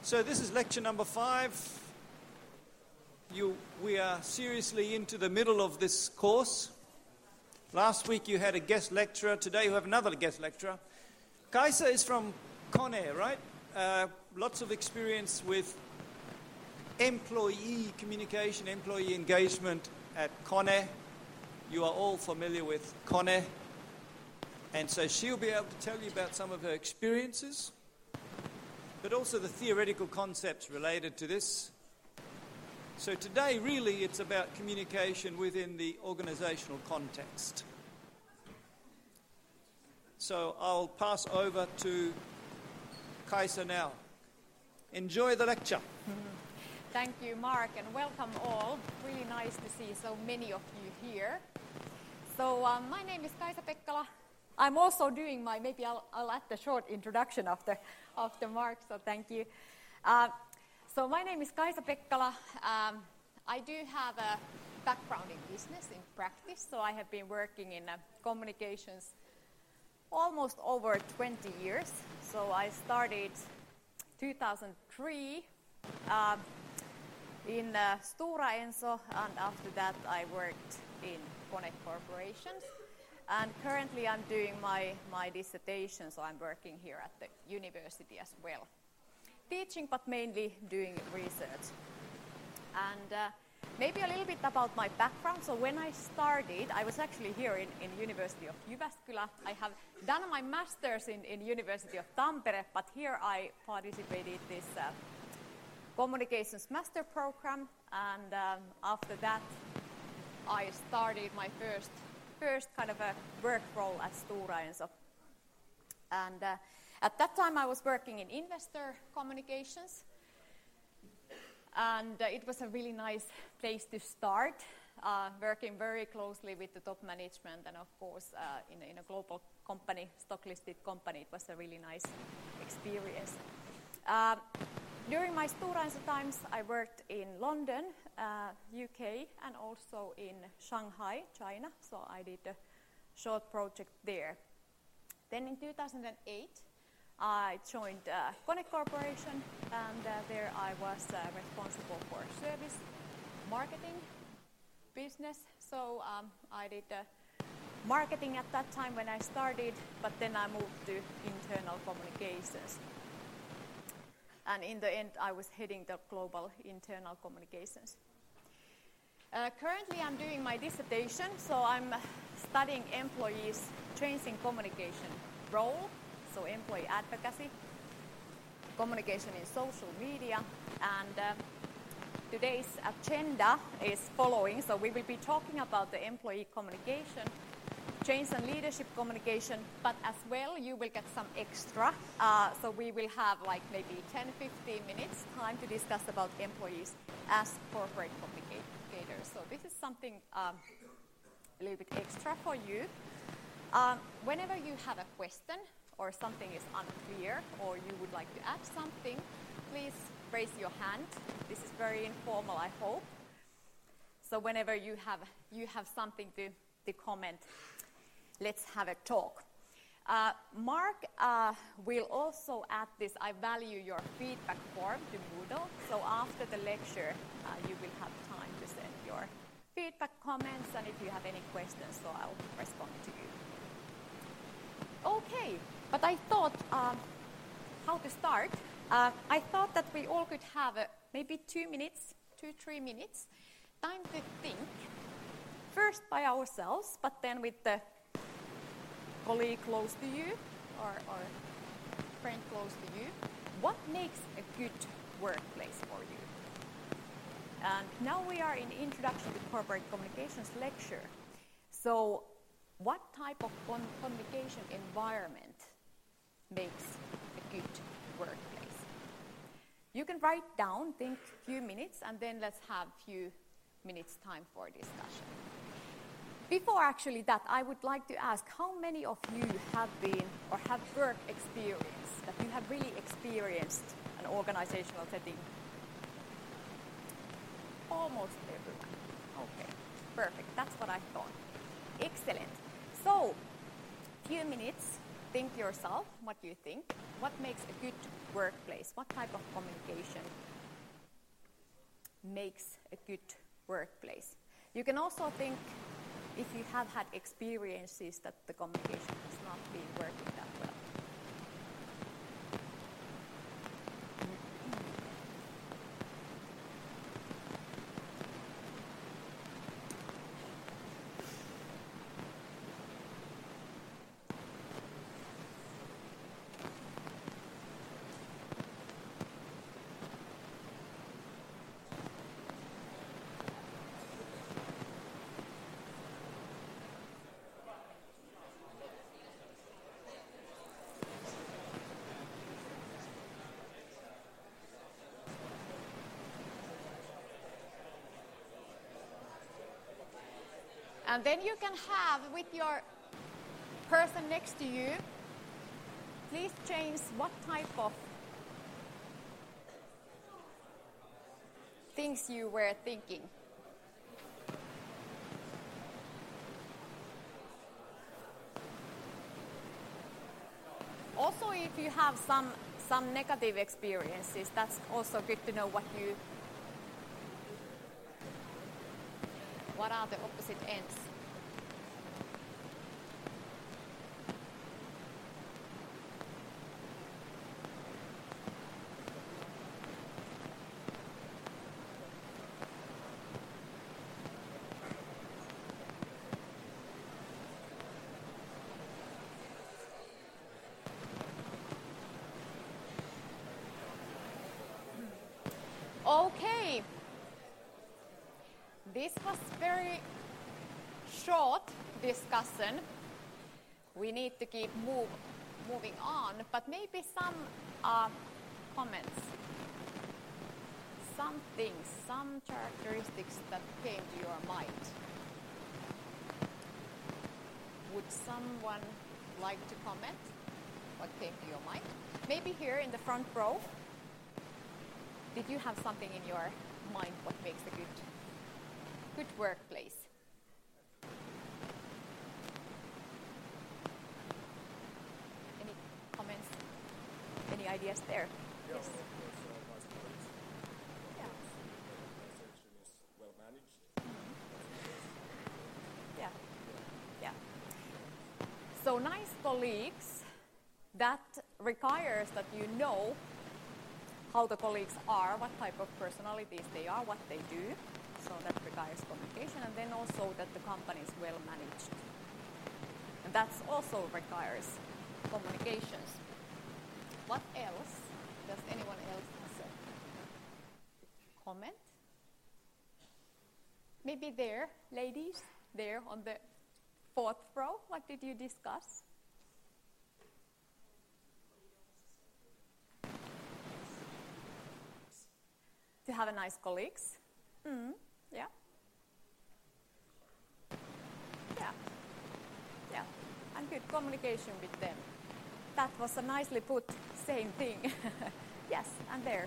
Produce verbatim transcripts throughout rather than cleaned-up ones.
So this is lecture number five. You, we are seriously into the middle of this course. Last week you had a guest lecturer. Today you have another guest lecturer. Kaisa is from Kone, right? Uh, lots of experience with employee communication, employee engagement at Kone. You are all familiar with Kone. And so she'll be able to tell you about some of her experiences, but also the theoretical concepts related to this. So today, really, it's about communication within the organizational context. So I'll pass over to Kaisa now. Enjoy the lecture. Thank you, Mark, and welcome all. Really nice to see so many of you here. So um, my name is Kaisa Pekkala. I'm also doing my, maybe I'll, I'll add the short introduction after, after Mark, so thank you. Uh, so my name is Kaisa Pekkala. Um, I do have a background in business, in practice, so I have been working in uh, communications almost over twenty years. So I started two thousand three uh, in uh, Stora Enso, and after that I worked in Kone Corporations. And currently I'm doing my, my dissertation, so I'm working here at the university as well. Teaching, but mainly doing research. And uh, maybe a little bit about my background. So when I started, I was actually here in, in University of Jyväskylä. I have done my master's in, in University of Tampere, but here I participated in this uh, communications master program. And um, after that, I started my first first kind of a work role at Stora Enso. And uh, at that time I was working in investor communications. And uh, it was a really nice place to start, uh, working very closely with the top management, and of course uh, in, in a global company, stock-listed company, it was a really nice experience. Uh, during my Stora Enso times, I worked in London, uh, U K, and also in Shanghai, China, so I did a short project there. Then in two thousand eight, I joined uh, Kone Corporation, and uh, there I was uh, responsible for service, marketing, business. So um, I did uh, marketing at that time when I started, but then I moved to internal communications. And in the end, I was heading the global internal communications. Uh, currently, I'm doing my dissertation, so I'm studying employees' change in communication role, so employee advocacy, communication in social media, and uh, today's agenda is following. So we will be talking about the employee communication, change and leadership communication, but as well you will get some extra. Uh, so we will have like maybe ten to fifteen minutes time to discuss about employees as corporate communicators. So this is something um, a little bit extra for you. Um, whenever you have a question or something is unclear or you would like to add something, please raise your hand. This is very informal, I hope. So whenever you have you have something to, to comment, let's have a talk. Uh, Mark uh, will also add this I value your feedback form to Moodle. So after the lecture, uh, you will have time to send your feedback comments, and if you have any questions, so I'll respond to you. Okay, but I thought um, how to start. Uh, I thought that we all could have uh, maybe two minutes, two, three minutes, time to think, first by ourselves, but then with the colleague close to you or, or friend close to you. What makes a good workplace for you? And now we are in Introduction to Corporate Communications lecture. So what type of con- communication environment makes a good workplace? You can write down, think a few minutes, and then let's have a few minutes time for discussion. Before actually that, I would like to ask how many of you have been or have work experience, that you have really experienced an organizational setting? Almost everyone. Okay, perfect. That's what I thought. Excellent. So, few minutes think yourself what you think. What makes a good workplace? What type of communication makes a good workplace? You can also think if you have had experiences that the communication has not been working that well. And then you can have with your person next to you, please change what type of things you were thinking. Also, if you have some, some negative experiences, that's also good to know what you What are the opposite ends? Okay. This was very short discussion. We need to keep move, moving on, but maybe some uh, comments, some things, some characteristics that came to your mind. Would someone like to comment what came to your mind? Maybe here in the front row. Did you have something in your mind what makes a good good workplace? Any comments? Any ideas there? Yeah, Yes. of course, uh, nice colleagues. Yeah. The organization is well managed. Yeah. Yeah. So nice colleagues, that requires that you know how the colleagues are, what type of personalities they are, what they do. So that requires communication, and then also that the company is well managed. And that also requires communications. What else? Does anyone else have a comment? Maybe there, ladies, there on the fourth row. What did you discuss? To have a nice colleagues. Mm, yeah. Yeah. Yeah. And good communication with them. That was a nicely put, same thing. Yes, and there.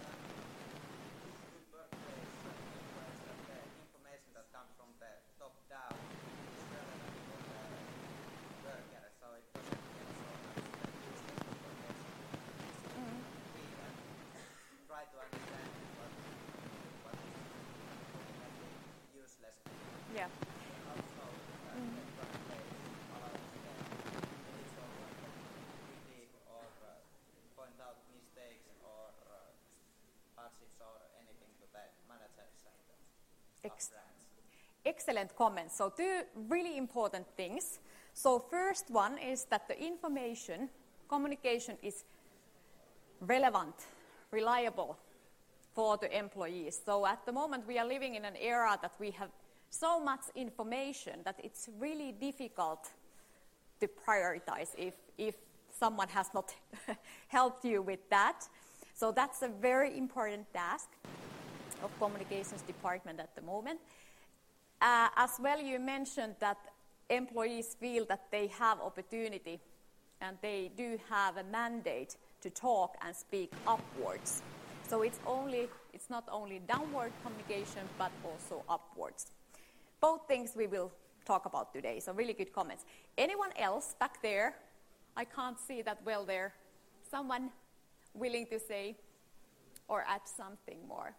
Good workplace requires that the information that comes from the top down is relevant for the worker, so it doesn't get so much useless information. Mm. We can try to understand what, what is ultimately useless. Yeah. Also, uh, Mm. the workplace allows the individual worker to critique or uh, point out mistakes or uh, hardships or anything to the managers and the staff Ex- branch. Excellent comments. So two really important things. So first one is that the information, communication is relevant, reliable for the employees. So at the moment we are living in an era that we have so much information that it's really difficult to prioritize if, if someone has not helped you with that. So that's a very important task of communications department at the moment. Uh, as well, you mentioned that employees feel that they have opportunity and they do have a mandate to talk and speak upwards. So it's only it's not only downward communication but also upwards. Both things we will talk about today. So really good comments. Anyone else back there I can't see that well there. Someone willing to say or add something more?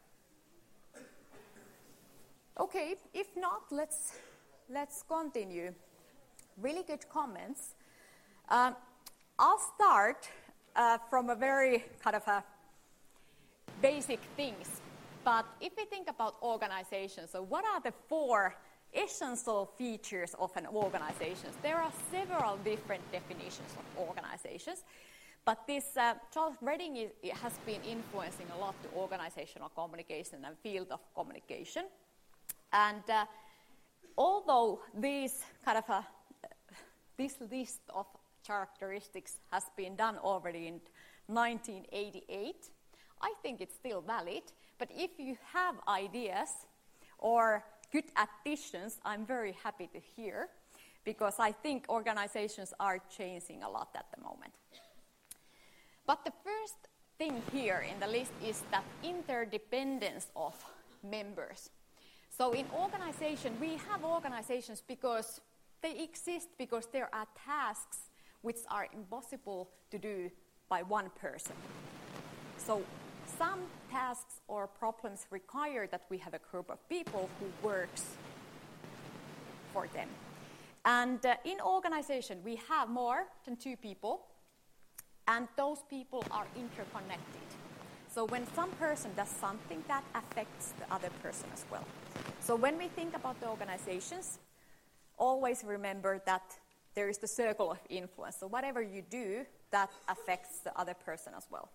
Okay, if not, let's let's continue. Really good comments. Um, I'll start uh, from a very kind of a basic things. But if we think about organizations, so what are the four essential features of an organization? There are several different definitions of organizations, but this uh, Charles Reading is, it has been influencing a lot to organizational communication and field of communication. And uh, although these kind of a, this list of characteristics has been done already in nineteen eighty-eight, I think it's still valid. But if you have ideas or good additions, I'm very happy to hear, because I think organizations are changing a lot at the moment. But the first thing here in the list is that interdependence of members. So in organization, we have organizations because they exist because there are tasks which are impossible to do by one person. So some tasks or problems require that we have a group of people who works for them. And uh, in organization, we have more than two people, and those people are interconnected. So when some person does something, that affects the other person as well. So when we think about the organizations, always remember that there is the circle of influence. So whatever you do, that affects the other person as well.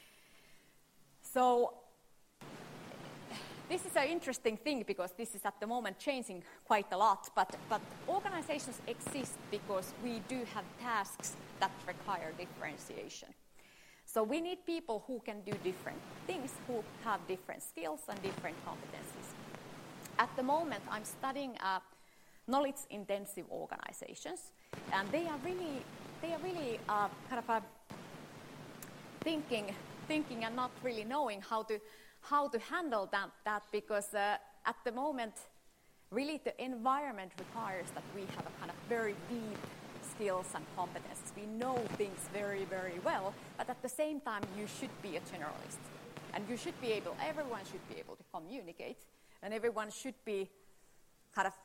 So this is an interesting thing because this is at the moment changing quite a lot, but, but organizations exist because we do have tasks that require differentiation. So we need people who can do different things, who have different skills and different competencies. At the moment, I'm studying uh, knowledge-intensive organizations, and they are really, they are really uh, kind of uh, thinking, thinking and not really knowing how to how to handle that, that because uh, at the moment, really the environment requires that we have a kind of very deep skills and competences. We know things very, very well, but at the same time, you should be a generalist. And you should be able, everyone should be able to communicate, and everyone should be kind of,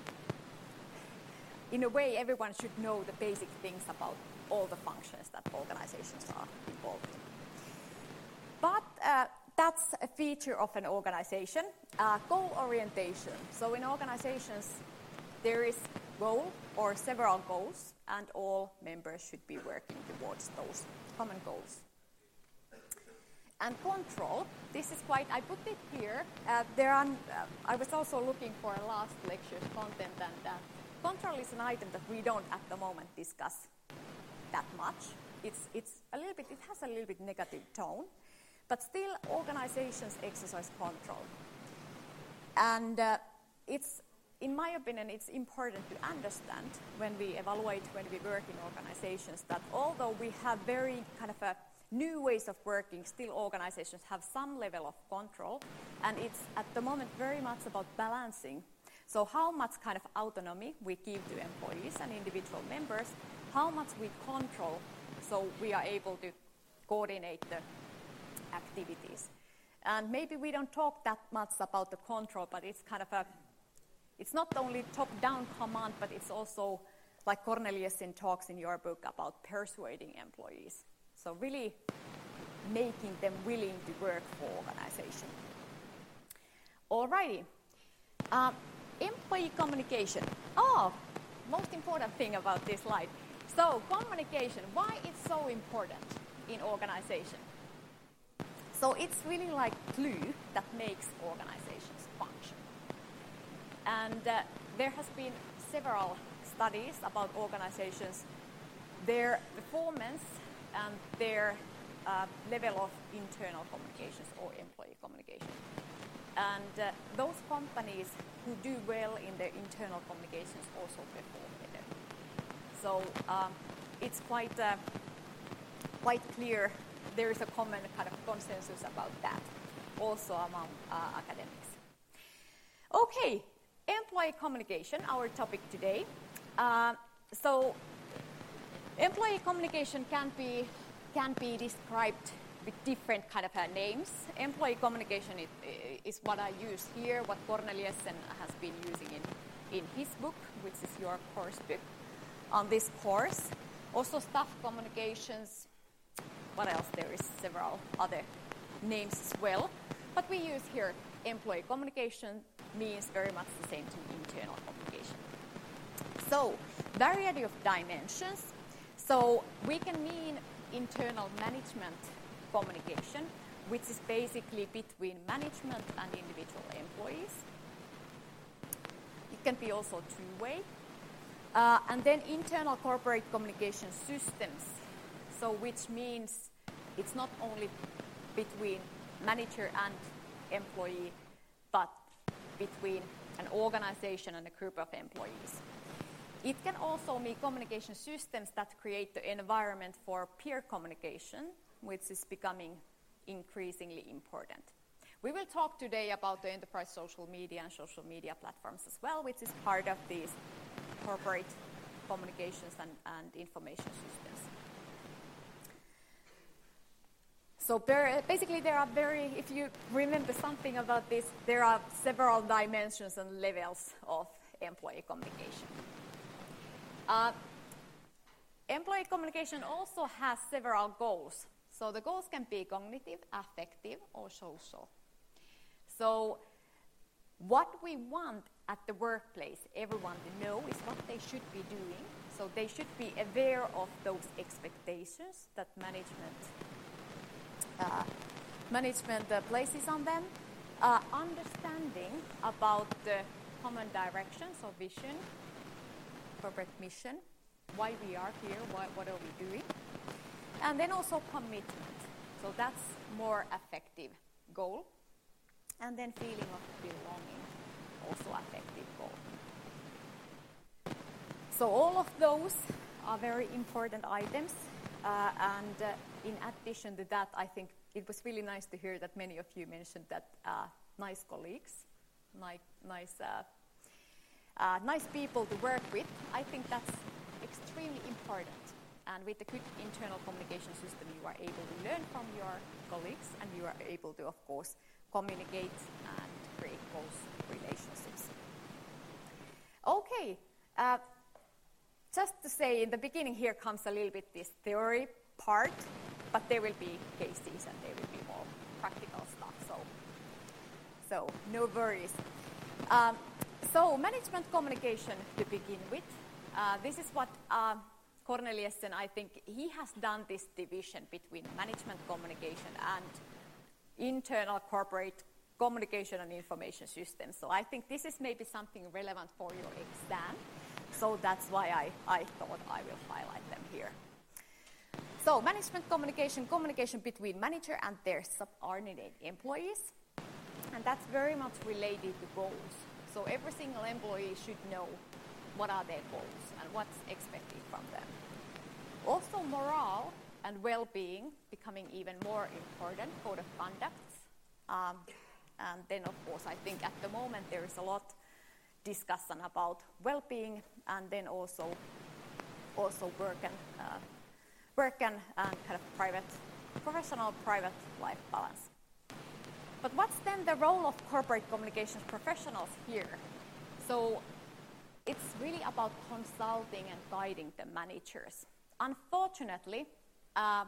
in a way, everyone should know the basic things about all the functions that organizations are involved in. But uh, that's a feature of an organization. Uh, goal orientation. So in organizations, there is goal or several goals, and all members should be working towards those common goals. And control. This is quite, I put it here. Uh, there are, uh, I was also looking for a last lecture's content, and uh, control is an item that we don't at the moment discuss that much. It's, it's a little bit, it has a little bit negative tone. But still, organizations exercise control. And uh, it's, in my opinion, it's important to understand when we evaluate, when we work in organizations, that although we have very kind of a new ways of working, still organizations have some level of control. And it's at the moment very much about balancing. So how much kind of autonomy we give to employees and individual members, how much we control so we are able to coordinate the activities. And maybe we don't talk that much about the control, but it's kind of a, it's not only top-down command, but it's also, like Corneliusen talks in your book, about persuading employees. So really making them willing to work for organization. Alrighty. Uh, employee communication. Oh, most important thing about this slide. So communication, why it's so important in organization? So it's really like glue that makes organizations function. And uh, there has been several studies about organizations, their performance and their uh, level of internal communications or employee communication. And uh, those companies who do well in their internal communications also perform better. So um, it's quite, uh, quite clear. There is a common kind of consensus about that, also among uh, academics. Okay, employee communication, our topic today. Uh, so Employee communication can be, can be described with different kind of uh, names. Employee communication is, is what I use here, what Corneliussen has been using in, in his book, which is your course book on this course. Also staff communications, what else? There is several other names as well. But we use here employee communication, means very much the same to internal communication. So, variety of dimensions. So we can mean internal management communication, which is basically between management and individual employees. It can be also two-way. Uh, and then internal corporate communication systems, so which means it's not only between manager and employee, but between an organization and a group of employees. It can also mean communication systems that create the environment for peer communication, which is becoming increasingly important. We will talk today about the enterprise social media and social media platforms as well, which is part of these corporate communications and, and information systems. So basically there are very, if you remember something about this, there are several dimensions and levels of employee communication. Uh, employee communication also has several goals. So the goals can be cognitive, affective, or social. So what we want at the workplace, everyone to know, is what they should be doing. So they should be aware of those expectations that management uh, management uh, places on them, uh, understanding about the common direction, so vision, corporate mission, why we are here, why, what are we doing, and then also commitment. So that's more effective goal. And then feeling of belonging, also effective goal. So all of those are very important items. Uh, and uh, in addition to that, I think it was really nice to hear that many of you mentioned that uh, nice colleagues, nice, nice, uh, uh, nice people to work with. I think that's extremely important. And with a good internal communication system, you are able to learn from your colleagues, and you are able to, of course, communicate and create close relationships. Okay, uh, just to say in the beginning here comes a little bit this theory part, but there will be cases and there will be more practical stuff, so, so no worries. Um, so management communication to begin with. Uh, this is what uh, Corneliussen, I think, he has done this division between management communication and internal corporate communication and information systems. So I think this is maybe something relevant for your exam. So that's why I, I thought I will highlight them here. So management communication, communication between manager and their subordinate employees. And that's very much related to goals. So every single employee should know what are their goals and what's expected from them. Also morale and well-being becoming even more important, code of conduct. Um, and then, of course, I think at the moment there is a lot discussion about well-being, and then also also work and uh, work and, and kind of private, professional private life balance. But what's then the role of corporate communications professionals here? So it's really about consulting and guiding the managers. Unfortunately, uh,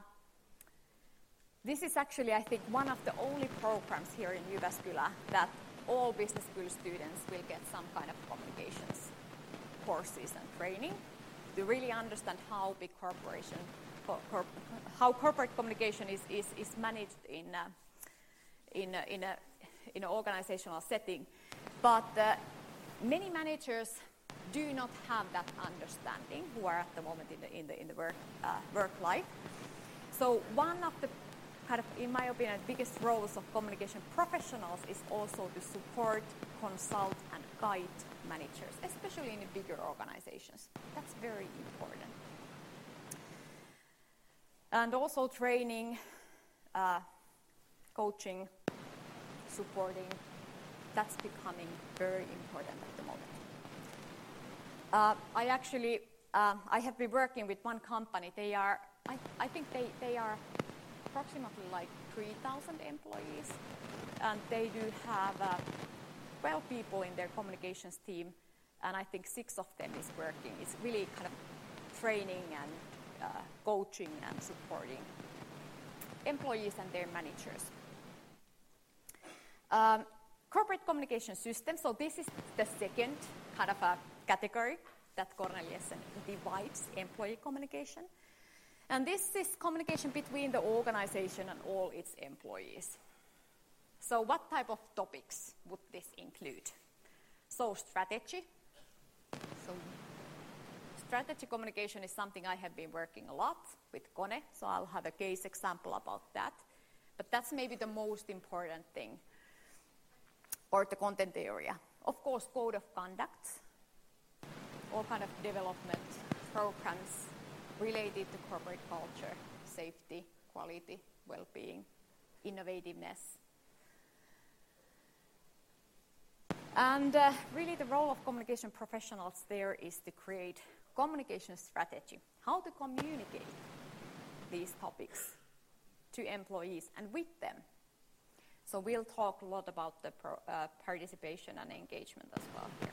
this is actually, I think, one of the only programs here in Jyväskylä that all business school students will get some kind of communications courses and training to really understand how big corporation, cor- cor- how corporate communication is, is, is managed in a, in a, in a, in an organizational setting. But uh, many managers do not have that understanding who are at the moment in the in the in the work uh, work life. So one of the kind of, in my opinion, biggest roles of communication professionals is also to support, consult, and guide managers, especially in the bigger organizations. That's very important. And also training, uh, coaching, supporting, that's becoming very important at the moment. Uh, I actually um, I have been working with one company. They are, I, I think they, they are approximately like three thousand employees, and they do have uh, twelve people in their communications team, and I think six of them is working. It's really kind of training and uh, coaching and supporting employees and their managers. Um, corporate communication systems, so this is the second kind of a category that Corneliussen divides employee communication. And this is communication between the organization and all its employees. So what type of topics would this include? So strategy. So strategy communication is something I have been working a lot with Kone, so I'll have a case example about that. But that's maybe the most important thing, or the content area. Of course, code of conduct, all kind of development programs related to corporate culture, safety, quality, well-being, innovativeness. And uh, really the role of communication professionals there is to create communication strategy, how to communicate these topics to employees and with them. So we'll talk a lot about the pro, uh, participation and engagement as well here.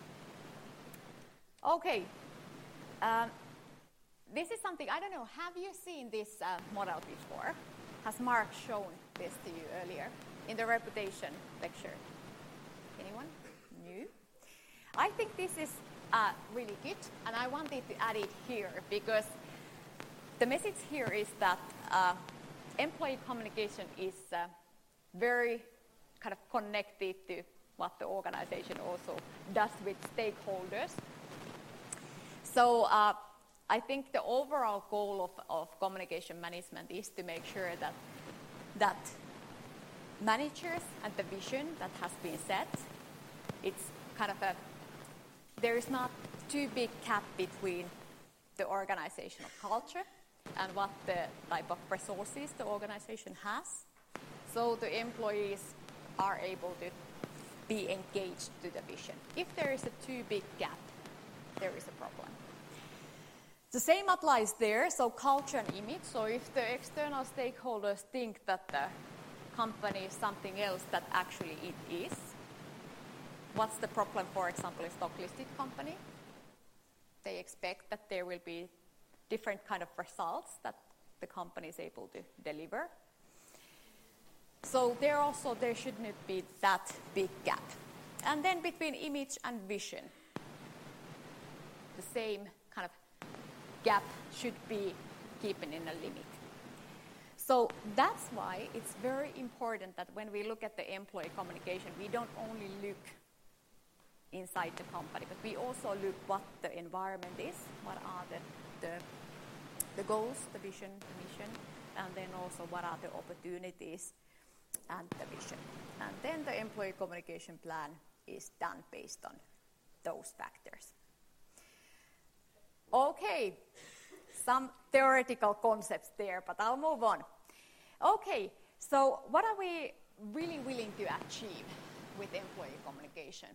Okay, um, this is something, I don't know, have you seen this uh, model before? Has Mark shown this to you earlier in the reputation lecture? Anyone? New? I think this is uh, really good, and I wanted to add it here because the message here is that uh, employee communication is uh, very kind of connected to what the organization also does with stakeholders. So uh, I think the overall goal of, of communication management is to make sure that that managers and the vision that has been set, it's kind of a, there is not too big gap between the organizational culture and what the type of resources the organization has. So the employees are able to be engaged to the vision. If there is a too big gap, there is a problem. The same applies there, so culture and image. So if the external stakeholders think that the company is something else that actually it is, what's the problem, for example, a stock-listed company? They expect that there will be different kind of results that the company is able to deliver. So there also, there shouldn't be that big gap. And then between image and vision, the same kind of gap should be keeping in a limit. So that's why it's very important that when we look at the employee communication, we don't only look inside the company, but we also look what the environment is, what are the, the, the goals, the vision, the mission, and then also what are the opportunities and the vision. And then the employee communication plan is done based on those factors. Okay, some theoretical concepts there, but I'll move on. Okay, so what are we really willing to achieve with employee communication?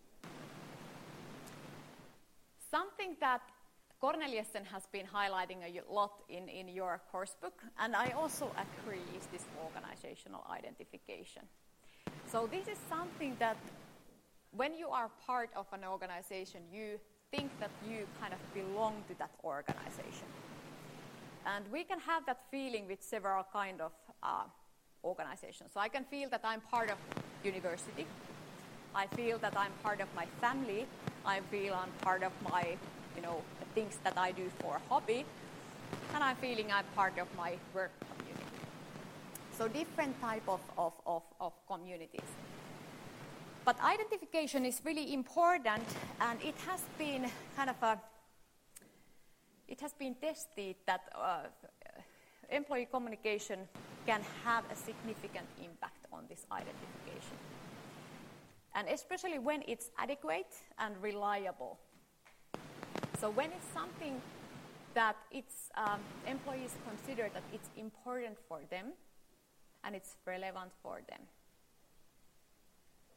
Something that Corneliussen has been highlighting a lot in, in your course book, and I also agree, is this organizational identification. So this is something that when you are part of an organization, you think that you kind of belong to that organization. And we can have that feeling with several kind of uh, organizations. So I can feel that I'm part of university. I feel that I'm part of my family. I feel I'm part of my, you know, the things that I do for a hobby. And I'm feeling I'm part of my work community. So different type of, of, of, of communities. But identification is really important, and it has been kind of a, it has been tested that uh, employee communication can have a significant impact on this identification. And especially when it's adequate and reliable. So when it's something that it's, um, employees consider that it's important for them and it's relevant for them.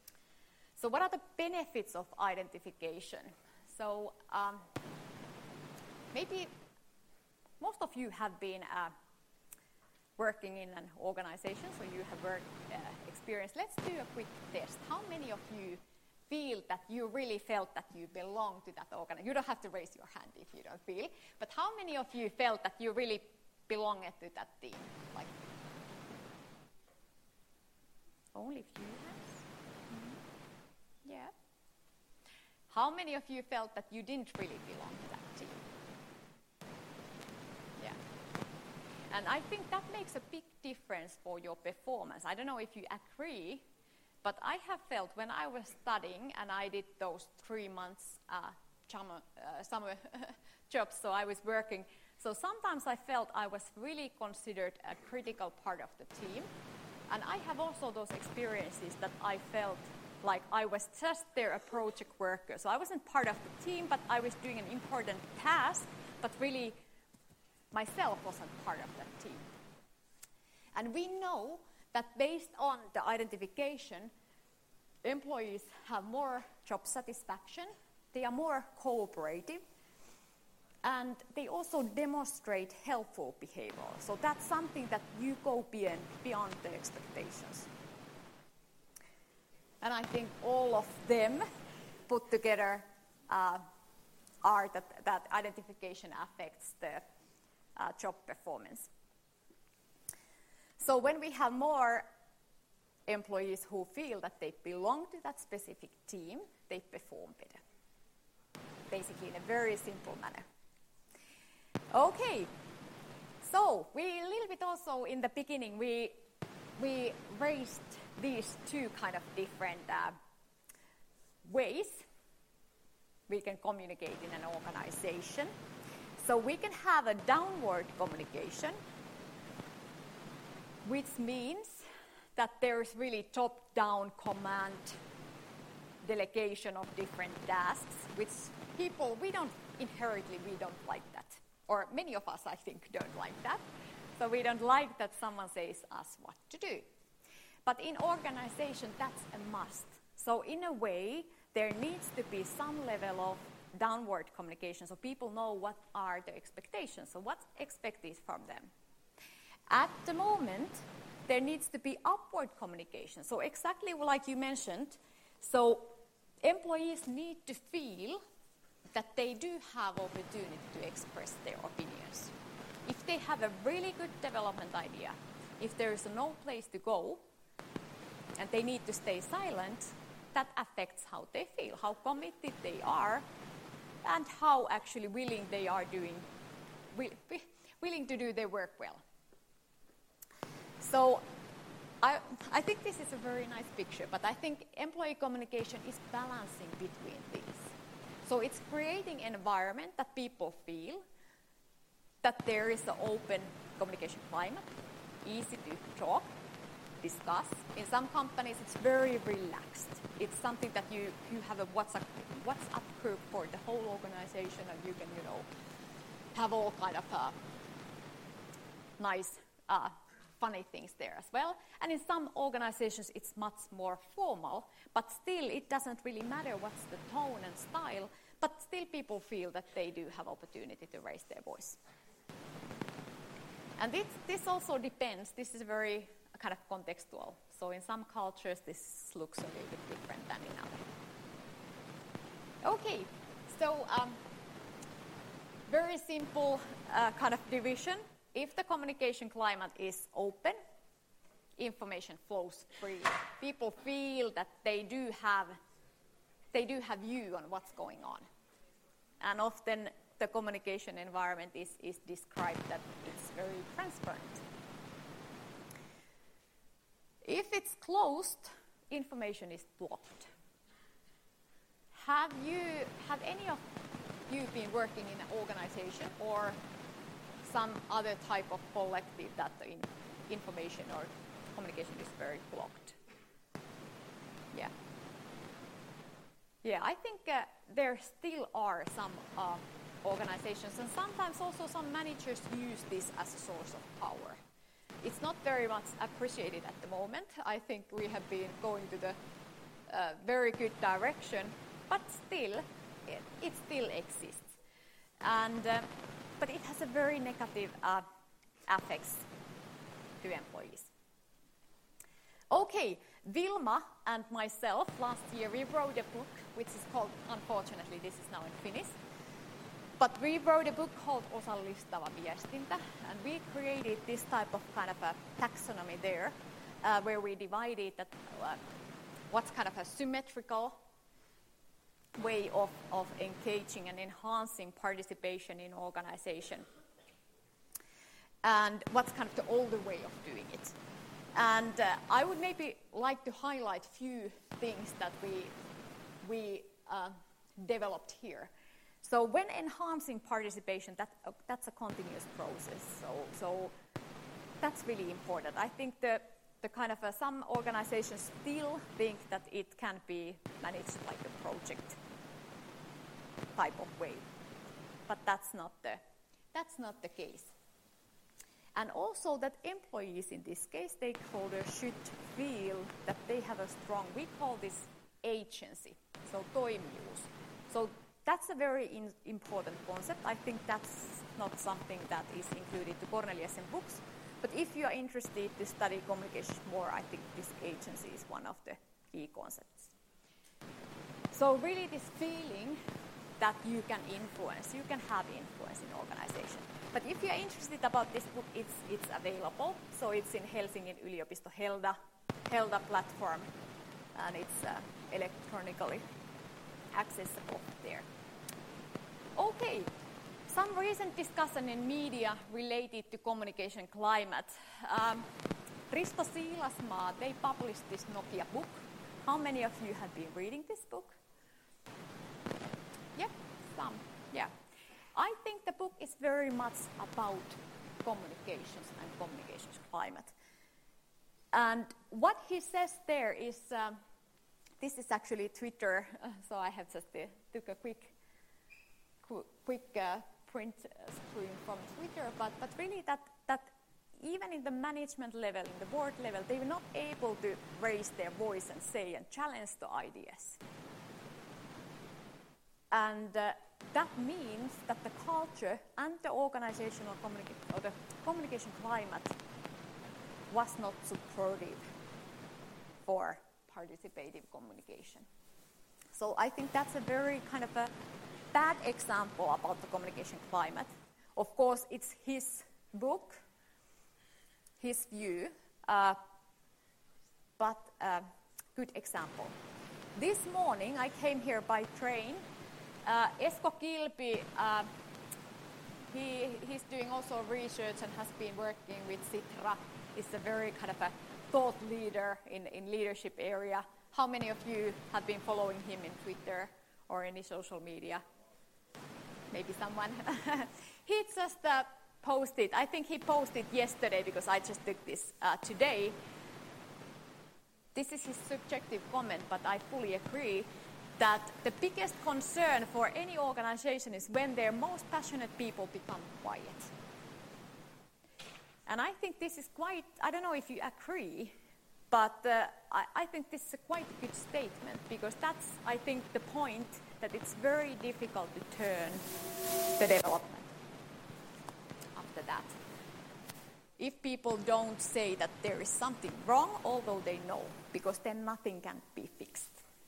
So what are the benefits of identification? So um, maybe most of you have been uh, working in an organization, so you have work uh, experience. Let's do a quick test. How many of you feel that you really felt that you belong to that organization? You don't have to raise your hand if you don't feel, but how many of you felt that you really belonged to that team? Like, only few hands? Mm-hmm. Yeah. How many of you felt that you didn't really belong to that team? Yeah. And I think that makes a big difference for your performance. I don't know if you agree, but I have felt when I was studying and I did those three months uh, summer, uh, summer jobs, so I was working. So sometimes I felt I was really considered a critical part of the team. And I have also those experiences that I felt like I was just there, a project worker. So I wasn't part of the team, but I was doing an important task, but really myself wasn't part of that team. And we know that based on the identification, employees have more job satisfaction, they are more cooperative, and they also demonstrate helpful behavior. So that's something that you go beyond, beyond the expectations. And I think all of them put together uh, are that, that identification affects the uh, job performance. So when we have more employees who feel that they belong to that specific team, they perform better. Basically in a very simple manner. Okay, so we a little bit also in the beginning, we, we raised these two kind of different uh, ways we can communicate in an organization. So we can have a downward communication, which means that there's really top-down command delegation of different tasks, which people, we don't, inherently, we don't like that. Or many of us, I think, don't like that. So we don't like that someone says us what to do. But in organization, that's a must. So in a way, there needs to be some level of downward communication so people know what are the expectations, so what's expected from them. At the moment, there needs to be upward communication. So exactly like you mentioned, so employees need to feel that they do have opportunity to express their opinions. If they have a really good development idea, if there is no place to go, and they need to stay silent, that affects how they feel, how committed they are, and how actually willing they are doing, willing to do their work well. So I, I think this is a very nice picture, but I think employee communication is balancing between these. So it's creating an environment that people feel that there is an open communication climate, easy to talk, discuss. In some companies, it's very relaxed. It's something that you, you have a WhatsApp, WhatsApp group for the whole organization, and you can, you know, have all kind of uh, nice, uh, funny things there as well. And in some organizations, it's much more formal, but still, it doesn't really matter what's the tone and style, but still people feel that they do have opportunity to raise their voice. And this, this also depends. This is very kind of contextual. So in some cultures, this looks a little bit different than in others. Okay, so um, very simple uh, kind of division. If the communication climate is open, information flows freely. People feel that they do have, they do have view on what's going on. And often the communication environment is, is described that it's very transparent. If it's closed, information is blocked. Have you, have any of you been working in an organization or some other type of collective that the in, information or communication is very blocked? Yeah. Yeah, I think uh, there still are some uh, organizations, and sometimes also some managers use this as a source of power. It's not very much appreciated at the moment. I think we have been going to the uh, very good direction, but still, it, it still exists. and uh, but it has a very negative uh, effects to employees. Okay, Vilma and myself last year we wrote a book which is called, unfortunately this is now in Finnish, but we wrote a book called Osallistava viestintä, and we created this type of kind of a taxonomy there, uh, where we divided that uh, what's kind of a symmetrical way of, of engaging and enhancing participation in organization, and what's kind of the older way of doing it. And uh, I would maybe like to highlight a few things that we, we uh, developed here. So when enhancing participation, that, uh, that's a continuous process. So, so that's really important. I think the, the kind of uh, some organizations still think that it can be managed like a project type of way, but that's not the, that's not the case. And also that employees in this case, stakeholders should feel that they have a strong, we call this agency, so toimijuus. So that's a very in, important concept. I think that's not something that is included to Corneliusen books, but if you are interested to study communication more, I think this agency is one of the key concepts. So really this feeling that you can influence, you can have influence in organization. But if you're interested about this book, it's, it's available. So it's in Helsingin yliopisto Helda, Helda platform, and it's uh, electronically accessible there. Okay, some recent discussion in media related to communication climate. Um, Risto Siilasmaa, they published this Nokia book. How many of you have been reading this book? Yeah, some, yeah. I think the book is very much about communications and communications climate. And what he says there is, um, this is actually Twitter, uh, so I have just uh, took a quick, qu- quick uh, print uh, screen from Twitter, but, but really that, that even in the management level, in the board level, they were not able to raise their voice and say and challenge the ideas. And uh, that means that the culture and the organizational communica- or the communication climate was not supportive for participative communication. So I think that's a very kind of a bad example about the communication climate. Of course, it's his book, his view, uh, but uh, good example. This morning I came here by train. Uh, Esko Kilpi, uh, he, he's doing also research and has been working with Sitra. He's a very kind of a thought leader in, in leadership area. How many of you have been following him in Twitter or any social media? Maybe someone. He just uh, posted, I think he posted yesterday because I just took this uh, today. This is his subjective comment, but I fully agree that the biggest concern for any organization is when their most passionate people become quiet. And I think this is quite, I don't know if you agree, but uh, I, I think this is a quite good statement, because that's, I think, the point that it's very difficult to turn the development after that. If people don't say that there is something wrong, although they know, because then nothing can be fixed.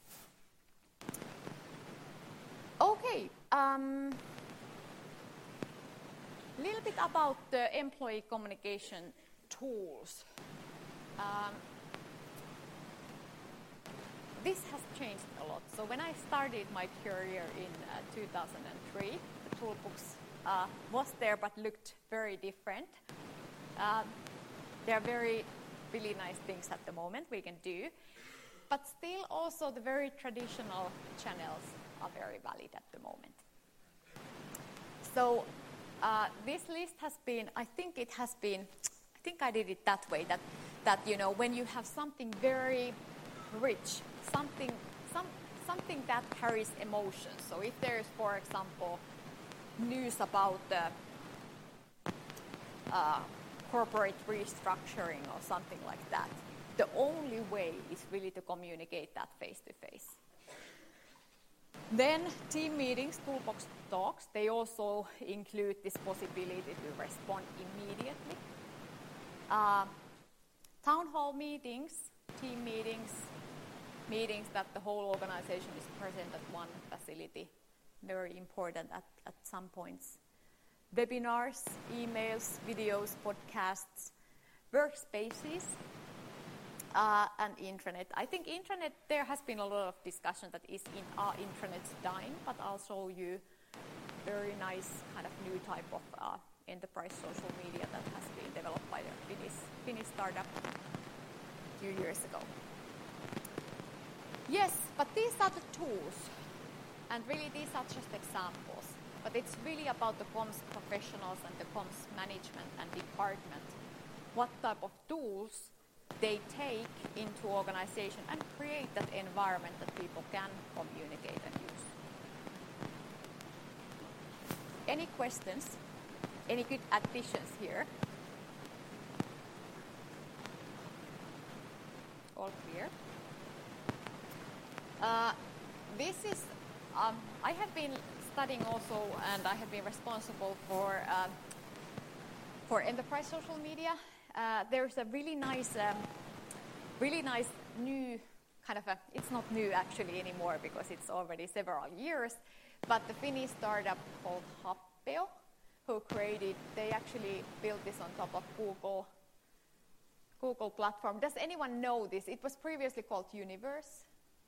Okay, um, a little bit about the employee communication tools. Um, this has changed a lot. So when I started my career in uh, two thousand three, the toolbox uh, was there but looked very different. Uh, there are very, really nice things at the moment we can do, but still also the very traditional channels are very valid at the moment. So uh, this list has been, I think it has been, I think I did it that way, that, that you know, when you have something very rich, something, some, something that carries emotion. So if there is, for example, news about the uh, corporate restructuring or something like that, the only way is really to communicate that face to face. Then team meetings, toolbox talks, they also include this possibility to respond immediately. Uh, town hall meetings, team meetings, meetings that the whole organization is present at one facility, very important at, at some points. Webinars, emails, videos, podcasts, workspaces, uh, and intranet. I think intranet, there has been a lot of discussion that is in our intranet's dying, but I'll show you very nice kind of new type of uh, enterprise social media that has been developed by the Finnish, Finnish startup a few years ago. Yes, but these are the tools, and really these are just examples. But it's really about the comms professionals and the comms management and department, what type of tools they take into organization and create that environment that people can communicate and use. Any questions? Any good additions here? All clear? Uh, this is, um, I have been studying also, and I have been responsible for uh, for enterprise social media. Uh, there's a really nice, um, really nice new kind of a, it's not new actually anymore because it's already several years, but the Finnish startup called Happeo, who created, they actually built this on top of Google, Google platform. Does anyone know this? It was previously called Universe.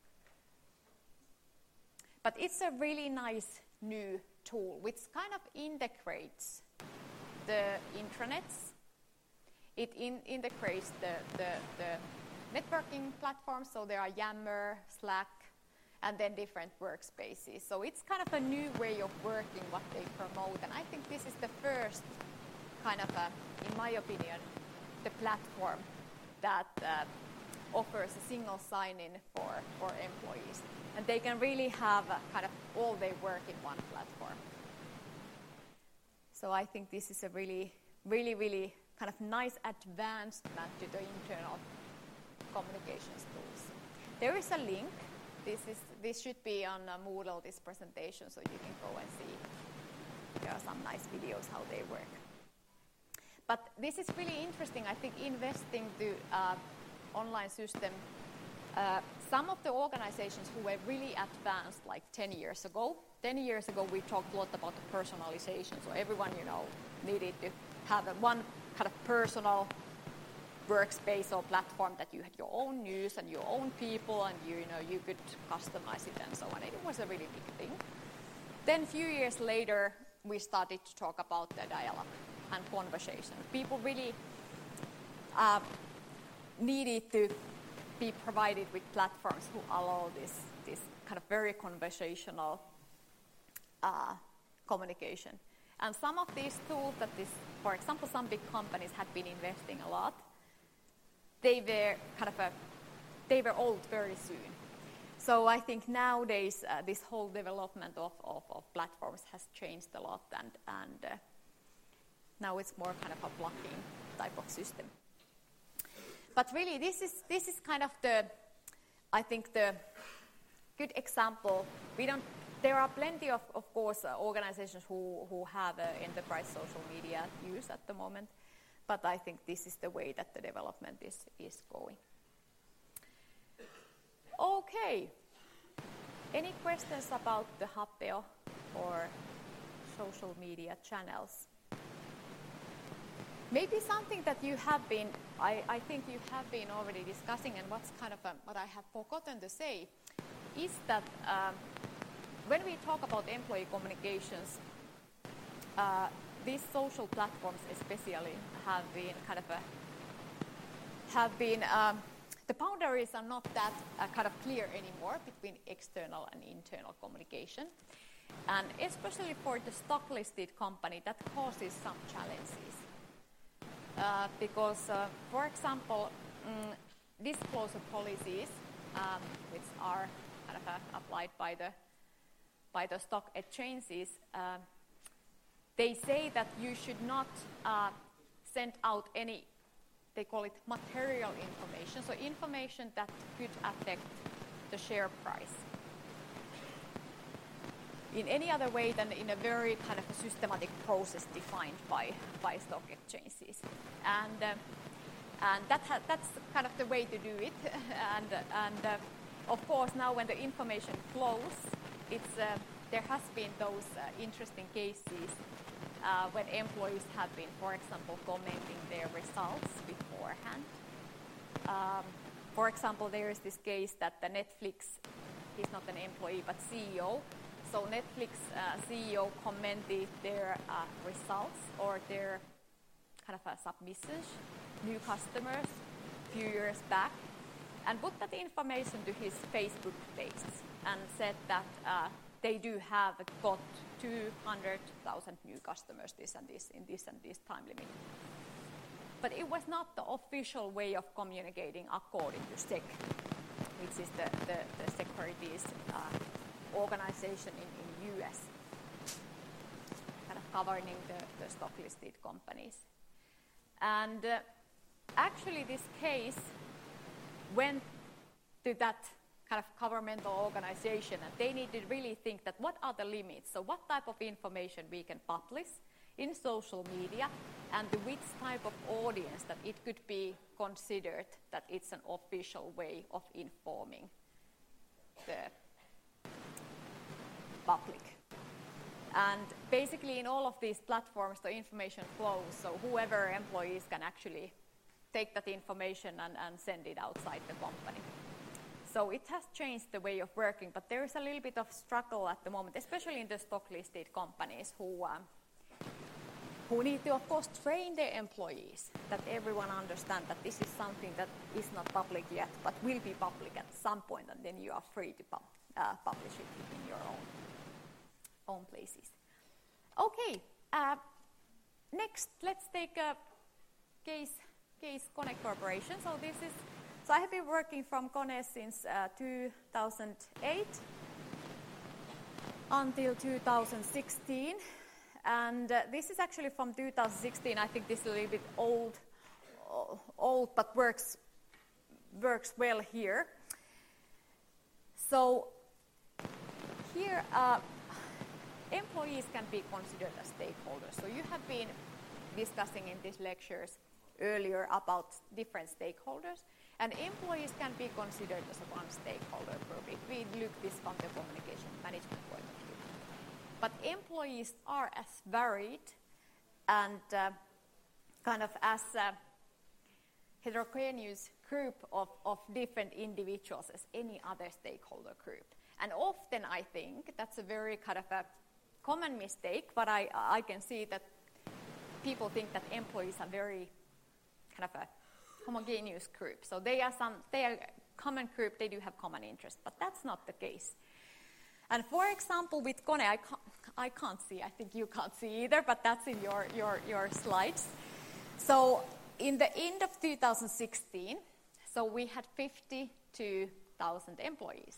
But it's a really nice new tool which kind of integrates the intranets. It in, integrates the, the, the networking platforms, so there are Yammer, Slack, and then different workspaces. So it's kind of a new way of working what they promote, and I think this is the first kind of, a, in my opinion, the platform that uh, offers a single sign-in for, for employees. And they can really have a, kind of all their work in one platform. So I think this is a really, really, really kind of nice advancement to the internal communications tools. There is a link. This is this should be on uh, Moodle, this presentation, so you can go and see. There are some nice videos how they work. But this is really interesting, I think, investing to uh, online system. Uh, some of the organizations who were really advanced, like ten years ago, ten years ago we talked a lot about the personalization, so everyone, you know, needed to have a one kind of personal workspace or platform that you had your own news and your own people, and you, you know, you could customize it and so on. It was a really big thing. Then a few years later, we started to talk about the dialogue and conversation. People really uh, needed to be provided with platforms who allow this, this kind of very conversational uh, communication. And some of these tools that this, for example, some big companies had been investing a lot, they were kind of a, they were old very soon. So I think nowadays uh, this whole development of, of, of platforms has changed a lot, and, and uh, now it's more kind of a blocking type of system. But really, this is this is kind of the, I think, the good example. We don't. There are plenty of, of course, uh, organizations who who have uh, enterprise social media use at the moment, but I think this is the way that the development is is going. Okay. Any questions about the Happeo or social media channels? Maybe something that you have been, I, I think you have been already discussing, and what's kind of a, what I have forgotten to say, is that um, when we talk about employee communications, uh, these social platforms especially have been kind of a, have been, um, the boundaries are not that uh, kind of clear anymore between external and internal communication. And especially for the stock-listed company, that causes some challenges. Uh, because, uh, for example, um, disclosure policies, um, which are kind of uh, applied by the by the stock exchanges, uh, they say that you should not uh, send out any, they call it material information, so information that could affect the share price. in any other way than in a very kind of a systematic process defined by, by stock exchanges. And, uh, and that ha- that's kind of the way to do it. and and uh, of course, now when the information flows, it's, uh, there has been those uh, interesting cases uh, when employees have been, for example, commenting their results beforehand. Um, for example, there is this case that the Netflix, he's not an employee, but C E O. So Netflix uh, C E O commented their uh, results or their kind of uh, submissions, new customers, a few years back, and put that information to his Facebook page and said that uh, they do have got two hundred thousand new customers this and this in this and this time limit. But it was not the official way of communicating according to S E C, which is the, the, the securities uh, organization in, in U S, kind of governing the, the stock-listed companies. And uh, actually this case went to that kind of governmental organization, and they need to really think that what are the limits, so what type of information we can publish in social media, and to which type of audience that it could be considered that it's an official way of informing the public. And basically in all of these platforms the information flows, so whoever employees can actually take that information and, and send it outside the company. So it has changed the way of working, but there is a little bit of struggle at the moment, especially in the stock-listed companies who um, who need to, of course, train their employees, that everyone understands that this is something that is not public yet, but will be public at some point, and then you are free to pub- uh, publish it in your own, own places. Okay, uh, next, let's take a case, case Kone Corporation. So this is, so I have been working from Kone since uh, two thousand eight until two thousand sixteen. And uh, this is actually from two thousand sixteen. I think this is a little bit old, uh, old but works works well here. So here, uh, employees can be considered as stakeholders. So you have been discussing in these lectures earlier about different stakeholders, and employees can be considered as one stakeholder group if we look this from the communication management point of view. But employees are as varied and uh, kind of as a heterogeneous group of, of different individuals as any other stakeholder group. And often I think that's a very kind of a common mistake, but I, I can see that people think that employees are very kind of a homogeneous group. So they are some, they are a common group, they do have common interests, but that's not the case. And for example, with Kone, I can't, I can't see, I think you can't see either, but that's in your, your, your slides. So in the end of two thousand sixteen, so we had fifty-two thousand employees.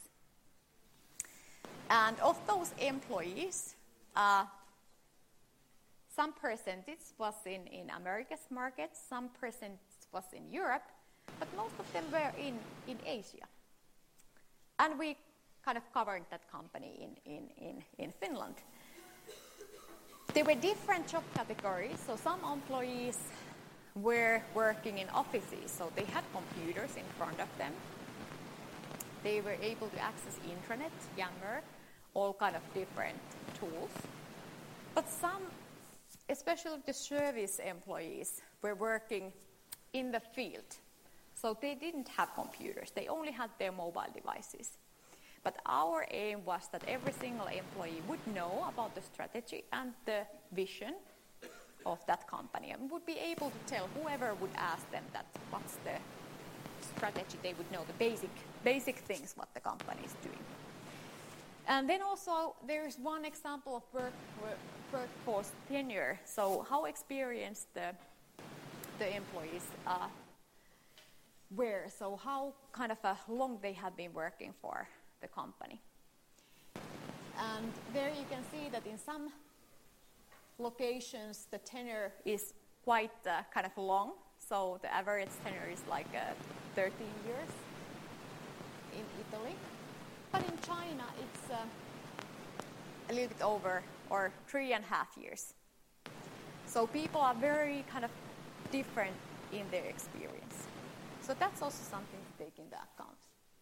And of those employees, uh, some percentage was in, in America's market, some percentage was in Europe, but most of them were in, in Asia. And we kind of covered that company in, in, in, in Finland. There were different job categories, so some employees were working in offices, so they had computers in front of them. They were able to access internet, Yammer, all kind of different tools. But some, especially the service employees, were working in the field. So they didn't have computers, they only had their mobile devices. But our aim was that every single employee would know about the strategy and the vision of that company and would be able to tell whoever would ask them that what's the strategy, they would know the basic, basic things what the company is doing. And then also there is one example of work, work, workforce tenure. So how experienced the, the employees uh, were, so how kind of a long they have been working for the company. And there you can see that in some locations the tenure is quite uh, kind of long. So the average tenure is like uh, thirteen years in Italy. But in China it's uh, a little bit over or three and a half years. So people are very kind of different in their experience. So that's also something to take into account.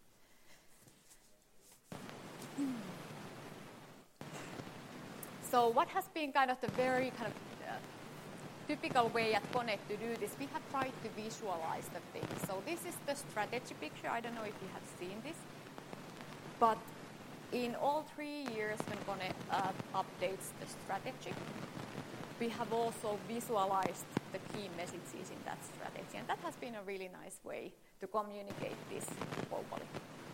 So what has been kind of the very kind of uh, typical way at KONE to do this, we have tried to visualize the things. So this is the strategy picture. I don't know if you have seen this. But in all three years when KONE uh, updates the strategy, we have also visualized the key messages in that strategy. And that has been a really nice way to communicate this globally.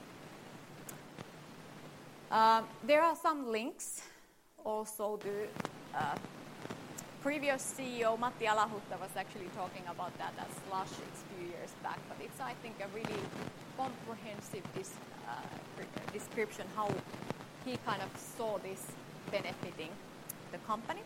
Uh, there are some links also to uh, previous C E O Matti Alahutta was actually talking about that as Slush a few years back, but it's, I think, a really comprehensive dis, uh, description how he kind of saw this benefiting the company.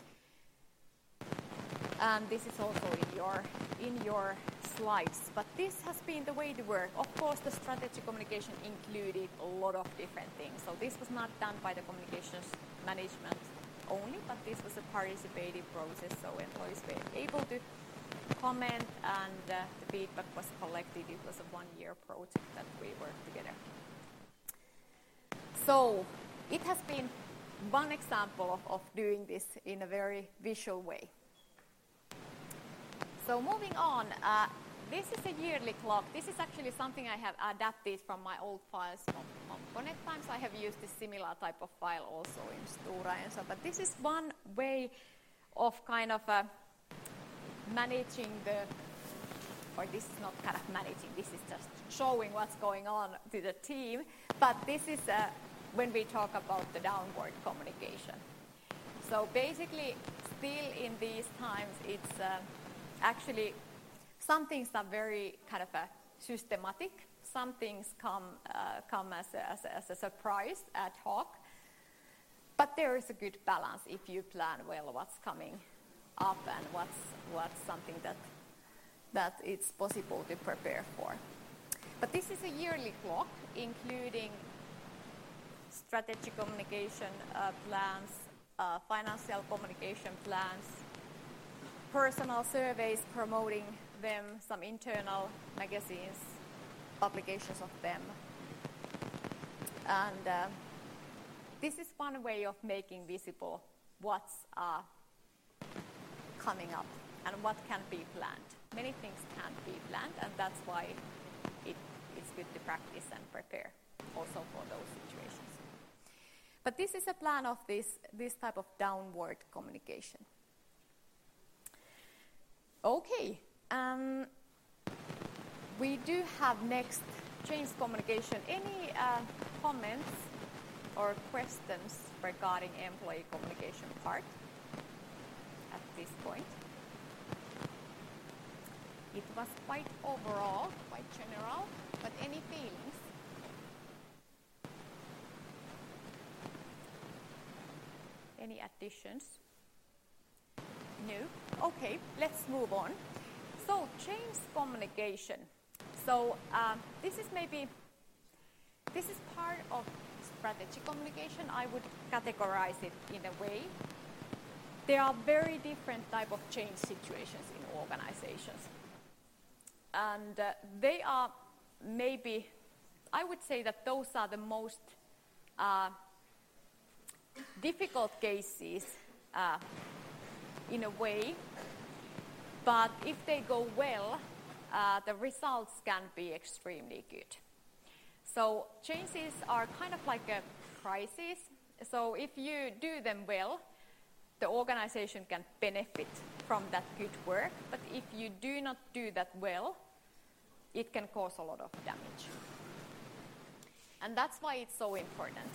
And this is also in your in your slides. But this has been the way to work. Of course, the strategy communication included a lot of different things. So this was not done by the communications management only, but this was a participative process. So employees were able to comment, and uh, the feedback was collected. It was a one-year project that we worked together. So it has been one example of, of doing this in a very visual way. So moving on, uh, this is a yearly clock. This is actually something I have adapted from my old files from, from KONE times. I have used a similar type of file also in Stora Enso. But this is one way of kind of uh, managing the, or this is not kind of managing, this is just showing what's going on to the team. But this is uh, when we talk about the downward communication. So basically, still in these times, it's uh, actually, some things are very kind of a systematic. Some things come uh, come as a, as, a, as a surprise, ad hoc. But there is a good balance if you plan well what's coming up and what's what's something that that it's possible to prepare for. But this is a yearly clock, including strategy communication uh, plans, uh, financial communication plans, personal surveys promoting them, some internal magazines, publications of them. And uh, this is one way of making visible what's uh, coming up and what can be planned. Many things can't be planned, and that's why it, it's good to practice and prepare also for those situations. But this is a plan of this, this type of downward communication. Okay, um, we do have next change communication. Any uh, comments or questions regarding employee communication part at this point? It was quite overall, quite general, but any feelings? Any additions? No? Okay, let's move on. So, change communication. So, uh, this is maybe, this is part of strategy communication. I would categorize it in a way. There are very different type of change situations in organizations. And uh, they are maybe, I would say that those are the most uh, difficult cases uh, in a way, but if they go well, uh, the results can be extremely good. So changes are kind of like a crisis. So if you do them well, the organization can benefit from that good work, but if you do not do that well, it can cause a lot of damage. And that's why it's so important.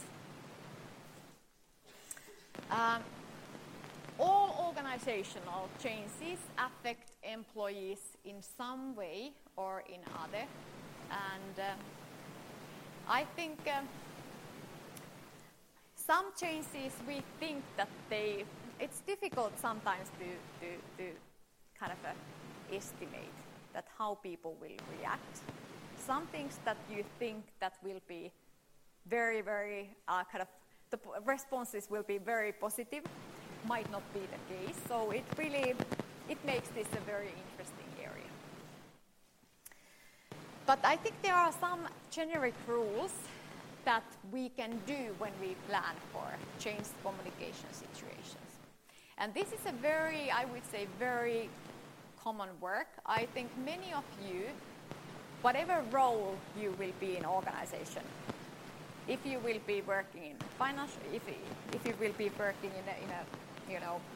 Um, all organizational changes affect employees in some way or in other. And uh, I think uh, some changes we think that they, it's difficult sometimes to, to, to kind of uh, estimate that how people will react. Some things that you think that will be very, very uh, kind of the p- responses will be very positive. Might not be the case. So it really, it makes this a very interesting area. But I think there are some generic rules that we can do when we plan for changed communication situations. And this is a very, I would say, very common work. I think many of you, whatever role you will be in organization, if you will be working in financial, if if you will be working in a, in a you know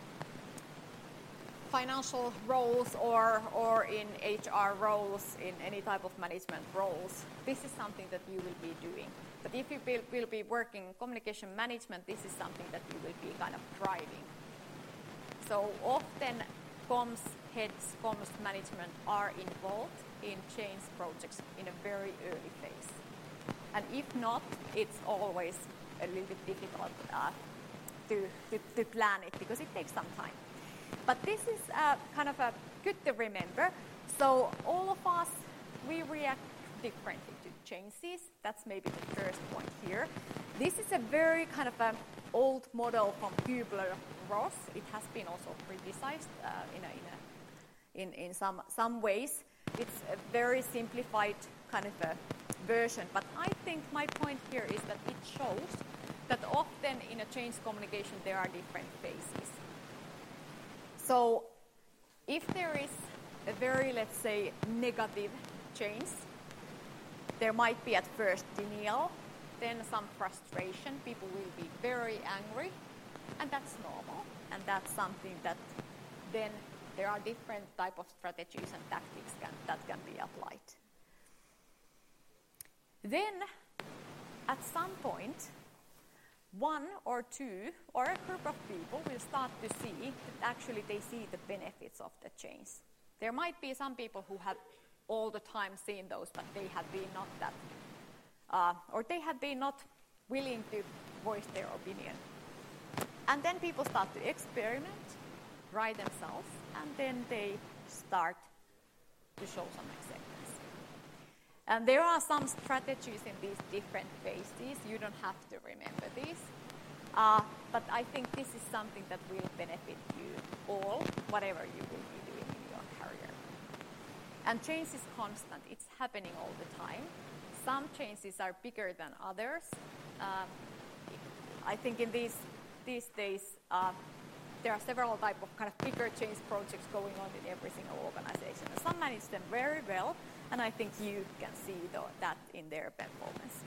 financial roles or or in H R roles, in any type of management roles, this is something that you will be doing. But if you will, will be working in communication management, this is something that you will be kind of driving. So often comms heads, comms management are involved in change projects in a very early phase. And if not, it's always a little bit difficult uh, to, to, to plan it because it takes some time. But this is uh, kind of a good to remember. So all of us, we react differently to changes. That's maybe the first point here. This is a very kind of an old model from Kübler-Ross. It has been also criticized uh, in, a, in, a, in, in some, some ways. It's a very simplified kind of a version, but I think my point here is that it shows that often in a change communication there are different phases. So if there is a very, let's say, negative change, there might be at first denial, then some frustration, people will be very angry, and that's normal, and that's something that then there are different type of strategies and tactics can, that can be applied. Then, at some point, one or two or a group of people will start to see that actually they see the benefits of the change. There might be some people who have all the time seen those, but they have been not that, uh, or they have been not willing to voice their opinion. And then people start to experiment, try themselves, and then they start to show some acceptance. And there are some strategies in these different phases. You don't have to remember these. Uh, but I think this is something that will benefit you all, whatever you will be doing in your career. And change is constant. It's happening all the time. Some changes are bigger than others. Uh, I think in these, these days, uh, there are several types of kind of bigger change projects going on in every single organization. And some manage them very well, and I think you can see the, that in their performance.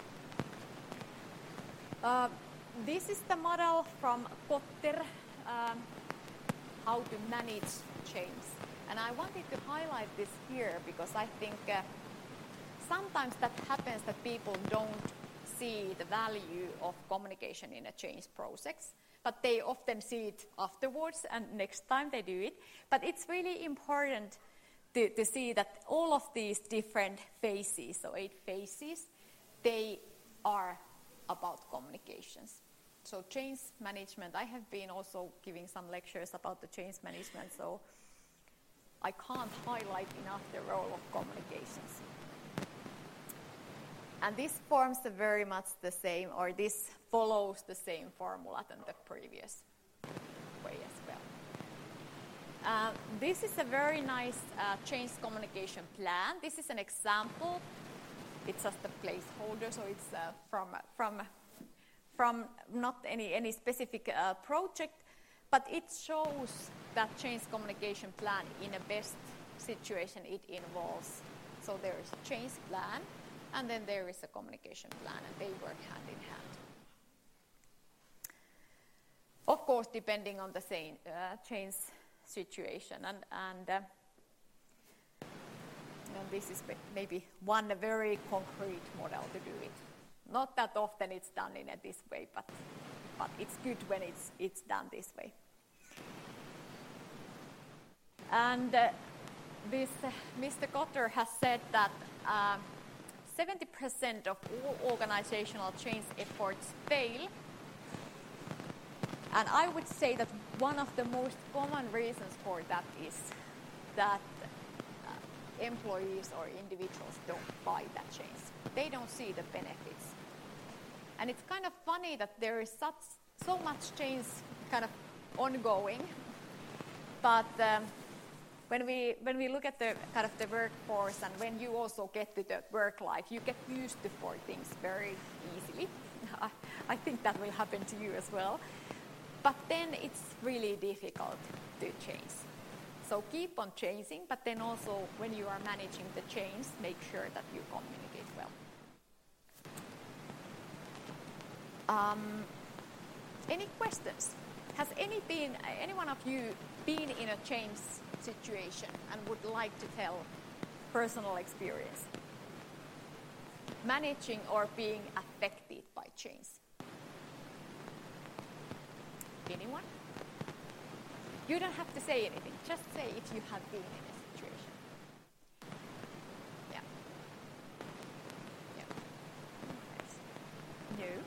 Uh, this is the model from Kotter, um, how to manage change. And I wanted to highlight this here because I think uh, sometimes that happens that people don't see the value of communication in a change process, but they often see it afterwards and next time they do it. But it's really important to, to see that all of these different phases, so eight phases, they are about communications. So change management, I have been also giving some lectures about the change management, so I can't highlight enough the role of communications. And this forms the very much the same, or this follows the same formula than the previous way as well. Uh, this is a very nice uh, change communication plan. This is an example. It's just a placeholder, so it's uh, from from from not any any specific uh, project, but it shows that change communication plan in a best situation it involves. So there is a change plan, and then there is a communication plan, and they work hand in hand. Of course, depending on the same uh, change situation, and and, uh, and this is maybe one very concrete model to do it. Not that often it's done in a, this way, but but it's good when it's it's done this way. And uh, this uh, Mister Kotter has said that um, seventy percent of all organizational change efforts fail. And I would say that one of the most common reasons for that is that uh, employees or individuals don't buy that change. They don't see the benefits. And it's kind of funny that there is such so much change kind of ongoing, but um, when we when we look at the kind of the workforce and when you also get to the work life, you get used to for things very easily. I, I think that will happen to you as well. But then it's really difficult to change. So keep on changing, but then also when you are managing the change, make sure that you communicate well. Um, any questions? Has any been, any one of you been in a change situation and would like to tell personal experience? Managing or being affected by change? Anyone? You don't have to say anything. Just say if you have been in a situation. Yeah. Yeah. Yes. No.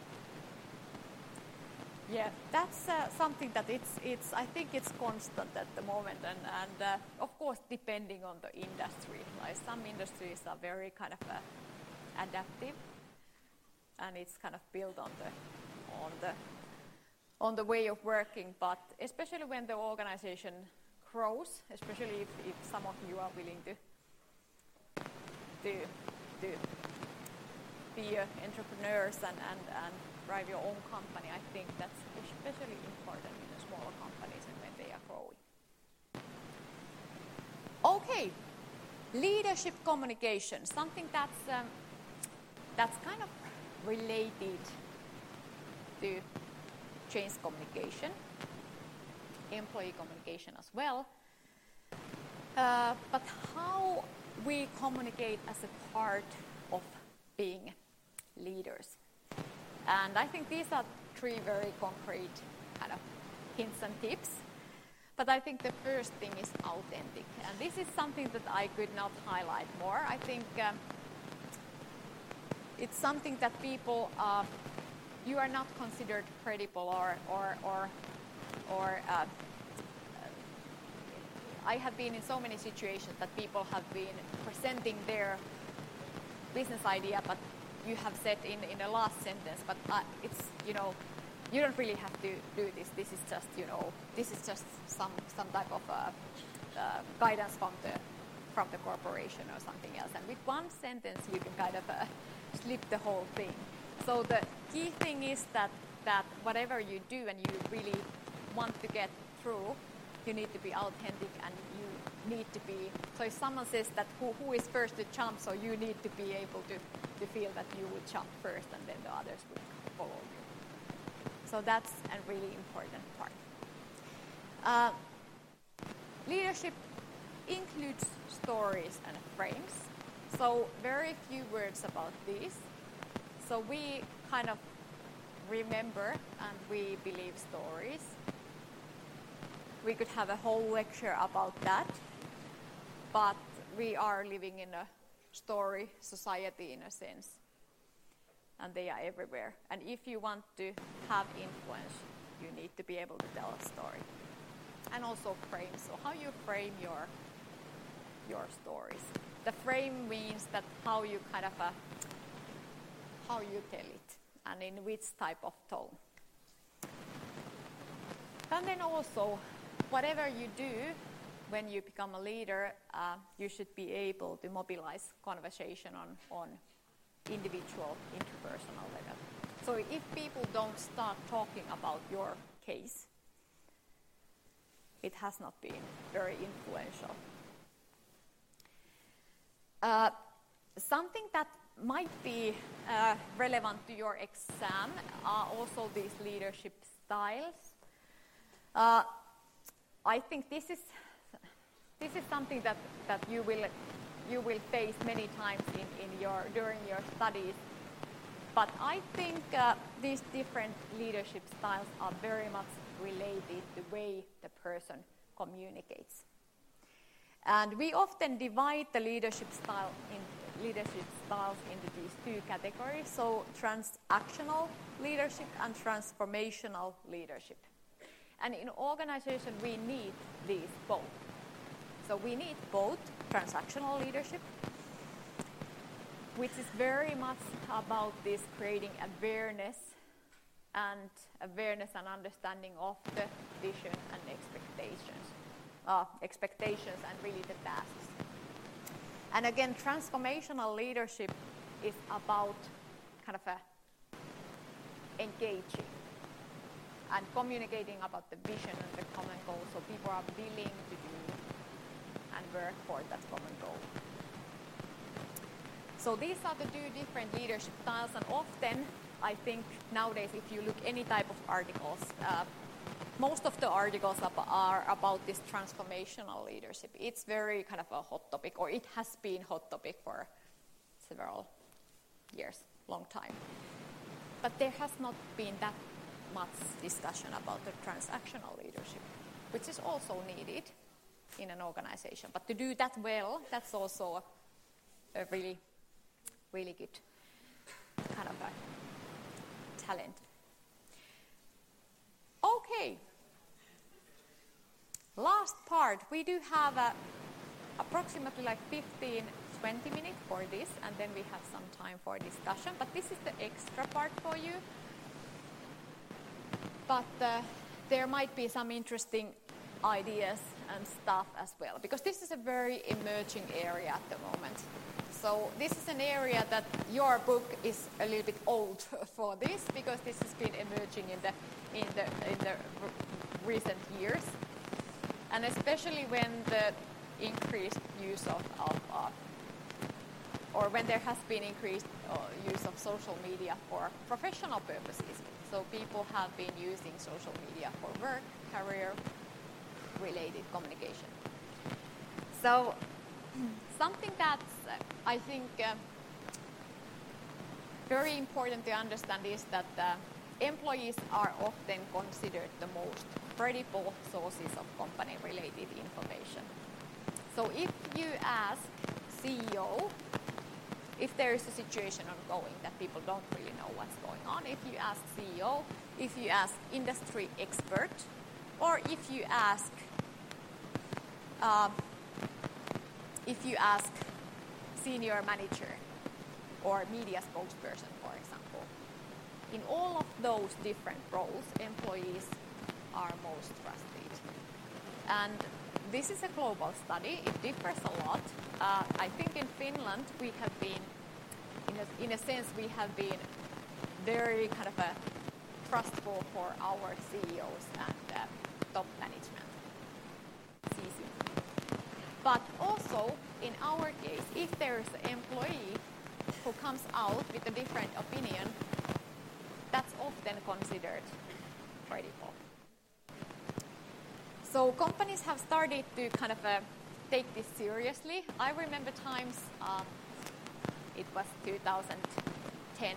Yeah, that's uh, something that it's, it's, I think it's constant at the moment, and, and uh, of course depending on the industry. Like some industries are very kind of uh, adaptive, and it's kind of built on the, on the, on the way of working. But especially when the organization grows, especially if, if some of you are willing to, to, to be uh, entrepreneurs and, and, and drive your own company, I think that's especially important in the smaller companies and when they are growing. Okay, leadership communication, something that's um, that's kind of related to change communication, employee communication as well. Uh, but how we communicate as a part of being leaders. And I think these are three very concrete kind of hints and tips. But I think the first thing is authentic. And this is something that I could not highlight more. I think um, it's something that people, uh, you are not considered credible or, or, or, or uh, I have been in so many situations that people have been presenting their business idea, but you have said in, in the last sentence, but uh, it's, you know, you don't really have to do this. This is just, you know, this is just some, some type of uh, uh, guidance from the, from the corporation or something else. And with one sentence, you can kind of uh, slip the whole thing. So the key thing is that, that whatever you do and you really want to get through, you need to be authentic and you need to be, so if someone says that who, who is first to jump, so you need to be able to, to feel that you would jump first and then the others would follow you. So that's a really important part. Uh, leadership includes stories and frames. So very few words about these. So we kind of remember and we believe stories. We could have a whole lecture about that, but we are living in a story society in a sense, and they are everywhere. And if you want to have influence, you need to be able to tell a story. And also frame, so how you frame your, your stories. The frame means that how you kind of, uh, how you tell it, and in which type of tone. And then also, whatever you do when you become a leader, uh, you should be able to mobilize conversation on, on individual, interpersonal level. So if people don't start talking about your case, it has not been very influential. Uh, something that might be uh, relevant to your exam are also these leadership styles. Uh, I think this is this is something that, that you will you will face many times in, in your during your studies. But I think uh, these different leadership styles are very much related to the way the person communicates. And we often divide the leadership style in leadership styles into these two categories. So transactional leadership and transformational leadership. And in organization, we need these both. So we need both transactional leadership which is very much about this creating awareness and awareness and understanding of the vision and expectations, uh, expectations and really the tasks. And again, transformational leadership is about kind of a engaging and communicating about the vision and the common goal, so people are willing to do and work for that common goal. So these are the two different leadership styles, and often I think nowadays if you look any type of articles, uh, most of the articles are about this transformational leadership. It's very kind of a hot topic, or it has been hot topic for several years, long time. But there has not been that much discussion about the transactional leadership, which is also needed in an organization. But to do that well, that's also a, a really, really good kind of a talent. Okay. Last part, we do have a, approximately like fifteen, twenty minutes for this, and then we have some time for discussion. But this is the extra part for you. But uh, there might be some interesting ideas and stuff as well, because this is a very emerging area at the moment. So this is an area that your book is a little bit old for this, because this has been emerging in the in the in the recent years, and especially when the increased use of, of uh, or when there has been increased uh, use of social media for professional purposes. So people have been using social media for work, career-related communication. So something that's, uh, I think, uh, very important to understand is that uh, employees are often considered the most credible sources of company-related information. So if you ask C E O, if there is a situation ongoing that people don't really know what's going on, if you ask C E O, if you ask industry expert, or if you ask uh, if you ask senior manager or media spokesperson, for example, in all of those different roles, employees are most trusted. And this is a global study. It differs a lot. Uh, I think in Finland we have been, in a, in a sense, we have been very kind of a trustful for our C E Os and uh, top management, C C. But also, in our case, if there is an employee who comes out with a different opinion, that's often considered credible. So companies have started to kind of uh, take this seriously. I remember times, uh, it was two thousand ten,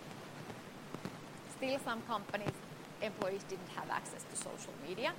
still some companies, employees didn't have access to social media.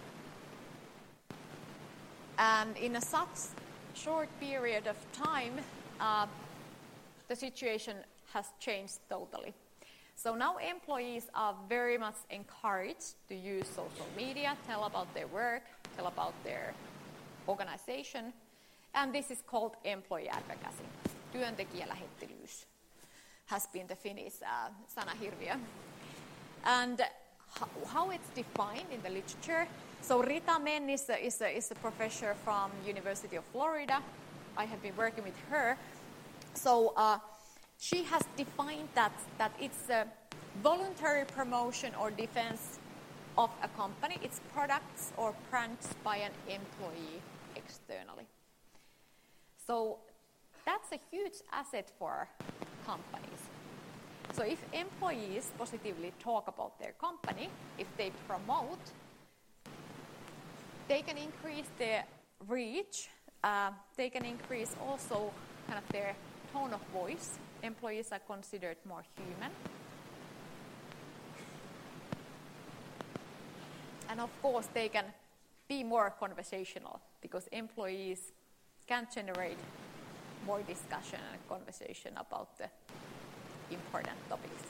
And in a such short period of time, uh, the situation has changed totally. So now employees are very much encouraged to use social media, tell about their work, tell about their organization, and this is called employee advocacy. Työntekijälähettelyys has been the Finnish uh, sanahirviö. And how, how it's defined in the literature. So Rita Men is a, is, a, is a professor from University of Florida. I have been working with her. So uh, she has defined that, that it's a voluntary promotion or defense of a company, its products or brands by an employee externally. So that's a huge asset for companies. So if employees positively talk about their company, if they promote, they can increase their reach, uh, they can increase also kind of their tone of voice. Employees are considered more human. And of course, they can be more conversational because employees can generate more discussion and conversation about the important topics.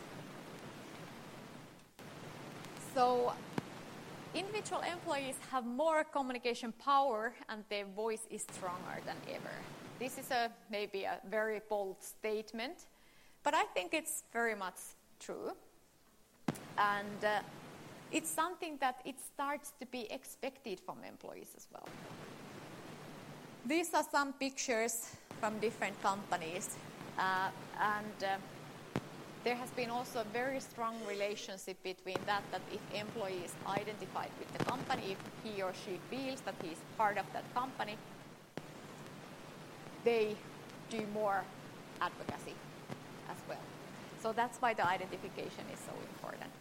So individual employees have more communication power and their voice is stronger than ever. this is a maybe a very bold statement, but I think it's very much true. And uh, it's something that it starts to be expected from employees as well. These are some pictures from different companies, uh, and uh, there has been also a very strong relationship between that, that if employee is identified with the company, if he or she feels that he is part of that company, they do more advocacy as well. So that's why the identification is so important.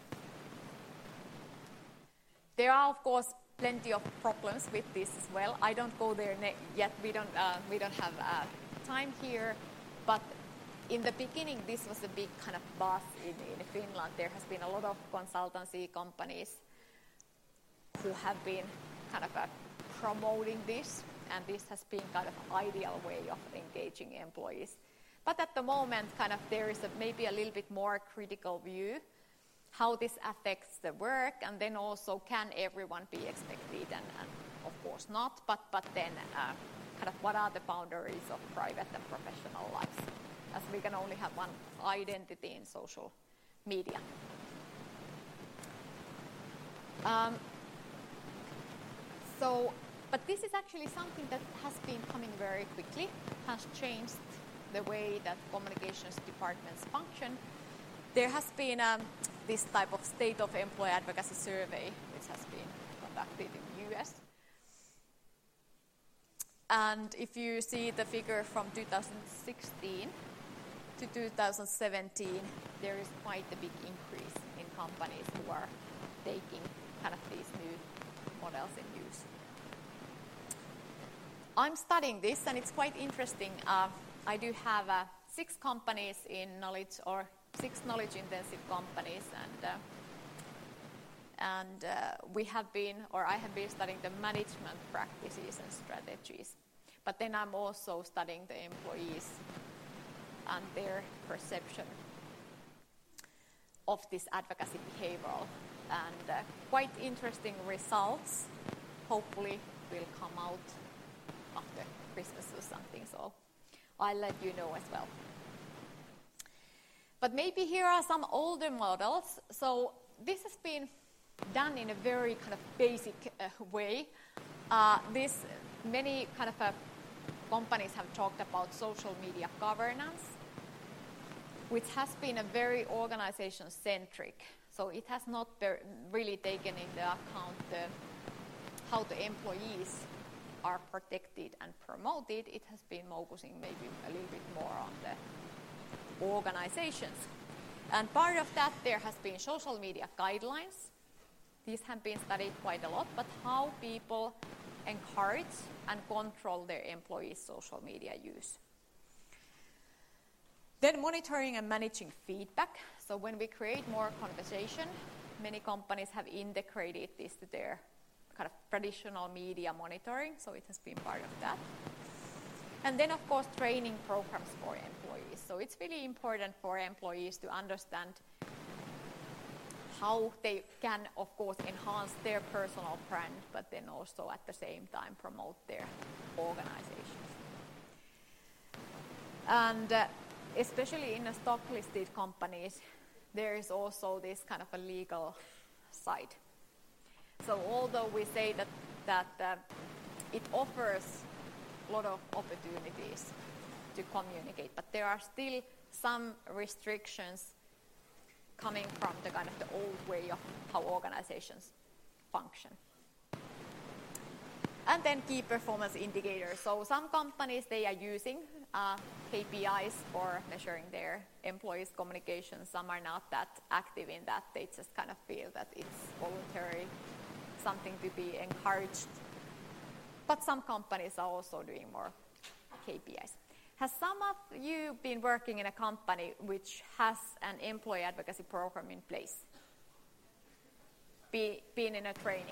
There are, of course, plenty of problems with this as well. I don't go there yet. We don't, uh, we don't have uh, time here. But in the beginning, this was a big kind of buzz in, in Finland. There has been a lot of consultancy companies who have been kind of uh, promoting this. And this has been kind of ideal way of engaging employees. But at the moment, kind of there is a, maybe a little bit more critical view how this affects the work, and then also can everyone be expected, and, and of course not, but, but then uh, kind of what are the boundaries of private and professional lives, as we can only have one identity in social media. Um, so, but this is actually something that has been coming very quickly, has changed the way that communications departments function. There has been um, this type of state of employee advocacy survey, which has been conducted in the U S. And if you see the figure from two thousand sixteen to two thousand seventeen, there is quite a big increase in companies who are taking kind of these new models in use. I'm studying this, and it's quite interesting. Uh, I do have uh, six companies in knowledge, or six knowledge-intensive companies, and uh, and uh, we have been, or I have been studying the management practices and strategies. But then I'm also studying the employees and their perception of this advocacy behavioral, and uh, quite interesting results. Hopefully, will come out after Christmas or something. So I'll let you know as well. But maybe here are some older models. So this has been done in a very kind of basic uh, way. Uh, this many kind of uh, companies have talked about social media governance, which has been a very organization-centric. So it has not really taken into account the, how the employees are protected and promoted. It has been focusing maybe a little bit more on the organizations. And part of that, there has been social media guidelines. These have been studied quite a lot, but how people encourage and control their employees' social media use. Then monitoring and managing feedback. So when we create more conversation, many companies have integrated this to their kind of traditional media monitoring, so it has been part of that. And then, of course, training programs for employees. So it's really important for employees to understand how they can, of course, enhance their personal brand, but then also at the same time promote their organizations. And uh, especially in a stock-listed companies, there is also this kind of a legal side. So although we say that, that uh, it offers a lot of opportunities to communicate, but there are still some restrictions coming from the kind of the old way of how organizations function. And then key performance indicators. So some companies, they are using uh, K P Is for measuring their employees' communication. Some are not that active in that. They just kind of feel that it's voluntary, something to be encouraged. But some companies are also doing more K P Is. Has some of you been working in a company which has an employee advocacy program in place? Be, been in a training?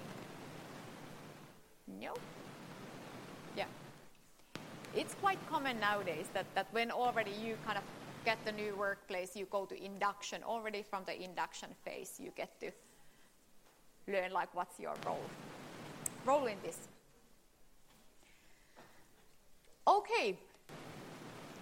No? Yeah. It's quite common nowadays that, that when already you kind of get the new workplace, you go to induction. Already from the induction phase, you get to learn like what's your role, role in this. Okay,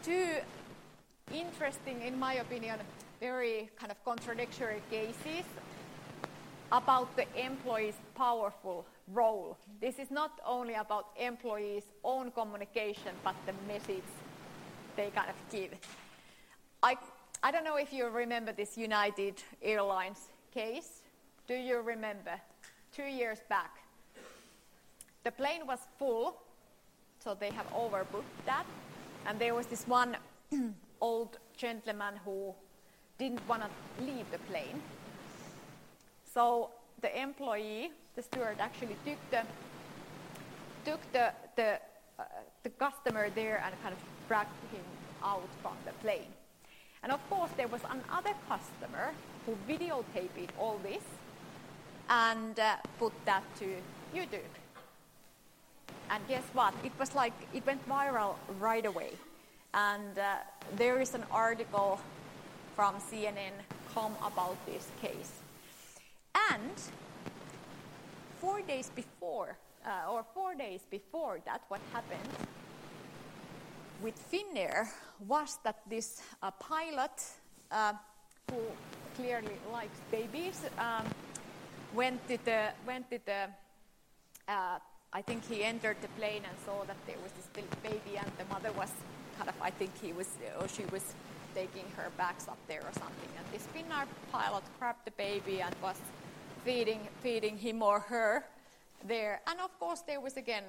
two interesting, in my opinion, very kind of contradictory cases about the employee's powerful role. This is not only about employees' own communication, but the message they kind of give. I, I don't know if you remember this United Airlines case. Do you remember? Two years back. The plane was full, so they have overbooked that. And there was this one old gentleman who didn't want to leave the plane. So the employee, the steward, actually took the took the the, uh, the customer there and kind of dragged him out from the plane. And of course, there was another customer who videotaped all this and uh, put that to YouTube. And guess what? It was like it went viral right away. And uh, there is an article from C N N dot com about this case. And four days before, uh, or four days before that, what happened with Finnair was that this uh, pilot, uh, who clearly likes babies, um, went to the went to the. Uh, I think he entered the plane and saw that there was this baby, and the mother was kind of. I think he was, or she was taking her bags up there or something. And this Finnair pilot grabbed the baby and was feeding feeding him or her there. And of course, there was again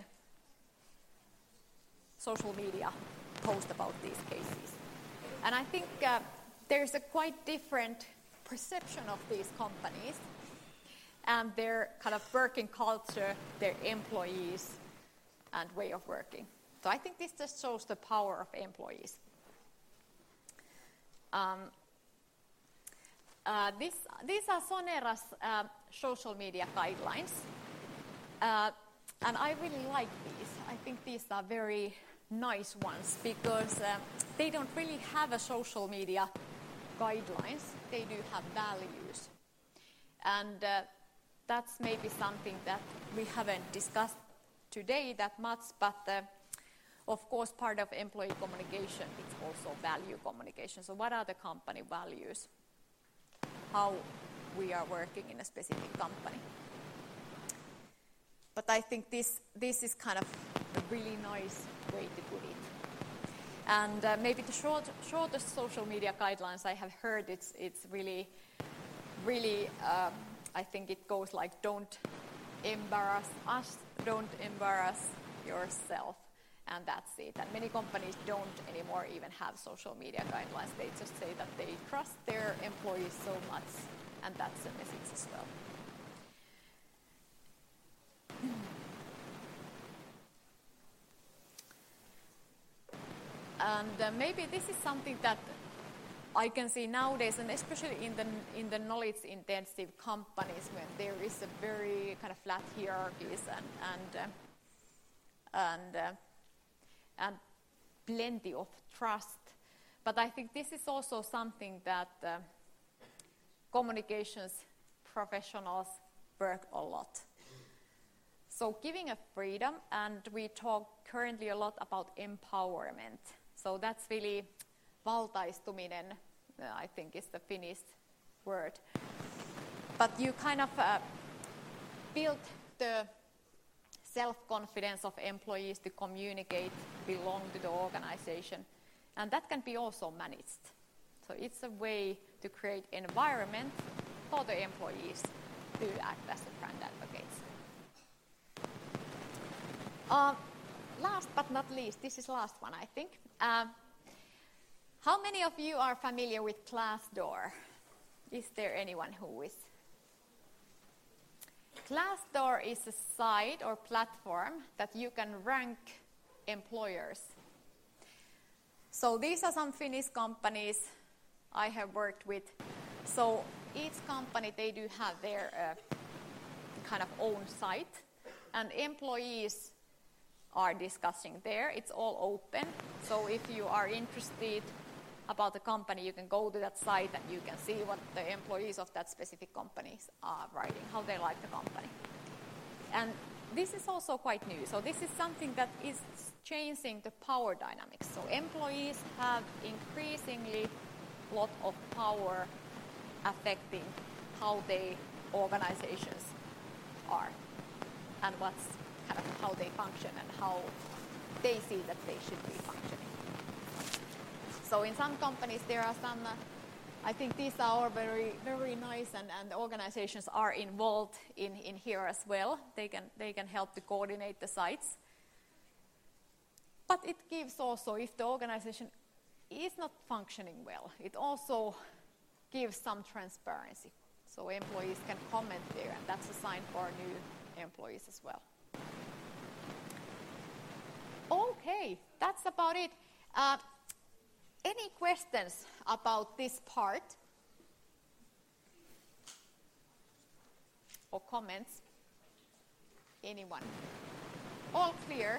social media post about these cases. And I think uh, there's a quite different perception of these companies and their kind of working culture, their employees, and way of working. So I think this just shows the power of employees. Um, uh, this, these are Sonera's uh, social media guidelines. Uh, and I really like these. I think these are very nice ones because uh, they don't really have a social media guidelines. They do have values. And uh, that's maybe something that we haven't discussed today that much, but uh, of course part of employee communication is also value communication. So what are the company values? How we are working in a specific company. But I think this this is kind of a really nice way to put it. And uh, maybe the short, shortest social media guidelines I have heard, it's it's really, really, um, I think it goes like, don't embarrass us, don't embarrass yourself, and that's it. And many companies don't anymore even have social media guidelines. They just say that they trust their employees so much, and that's a message as well. And uh, maybe this is something that I can see nowadays, and especially in the in the knowledge-intensive companies, when there is a very kind of flat hierarchies and and uh, and uh, and plenty of trust. But I think this is also something that uh, communications professionals work a lot. So giving a freedom, and we talk currently a lot about empowerment. So that's really valtaistuminen, uh, I think is the Finnish word. But you kind of uh, build the self-confidence of employees to communicate, belong to the organization, and that can be also managed. So it's a way to create environment for the employees to act as the brand advocates. Uh, last but not least, this is last one, I think. Uh, how many of you are familiar with Glassdoor? Is there anyone who is? Glassdoor is a site or platform that you can rank employers. So these are some Finnish companies I have worked with. So each company, they do have their uh, kind of own site, and employees are discussing there. It's all open. So if you are interested about the company, you can go to that site and you can see what the employees of that specific company are writing, how they like the company. And this is also quite new. So this is something that is changing the power dynamics. So employees have increasingly a lot of power affecting how they organizations are and what's kind of how they function and how they see that they should be functioning. So in some companies there are some, uh, I think these are all very, very nice, and, and the organizations are involved in, in here as well. They can, they can help to coordinate the sites. But it gives also, if the organization is not functioning well, it also gives some transparency. So employees can comment there, and that's a sign for new employees as well. Okay, that's about it. Uh, any questions about this part? Or comments? Anyone? All clear?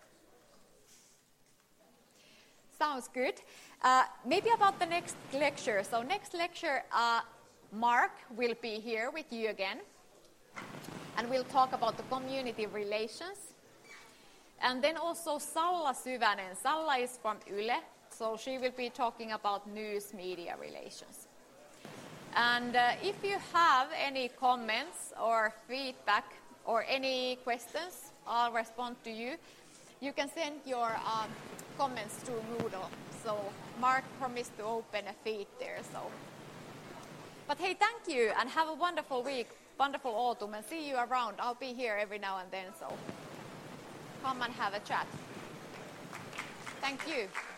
Sounds good. Uh, maybe about the next lecture. So next lecture, uh, Mark will be here with you again. And we'll talk about the community relations. And then also Salla Syvänen. Salla is from Yle, so she will be talking about news media relations. And uh, if you have any comments or feedback or any questions, I'll respond to you. You can send your um, comments through Moodle. So Mark promised to open a feed there. So, but hey, thank you and have a wonderful week, wonderful autumn, and see you around. I'll be here every now and then, so come and have a chat. Thank you.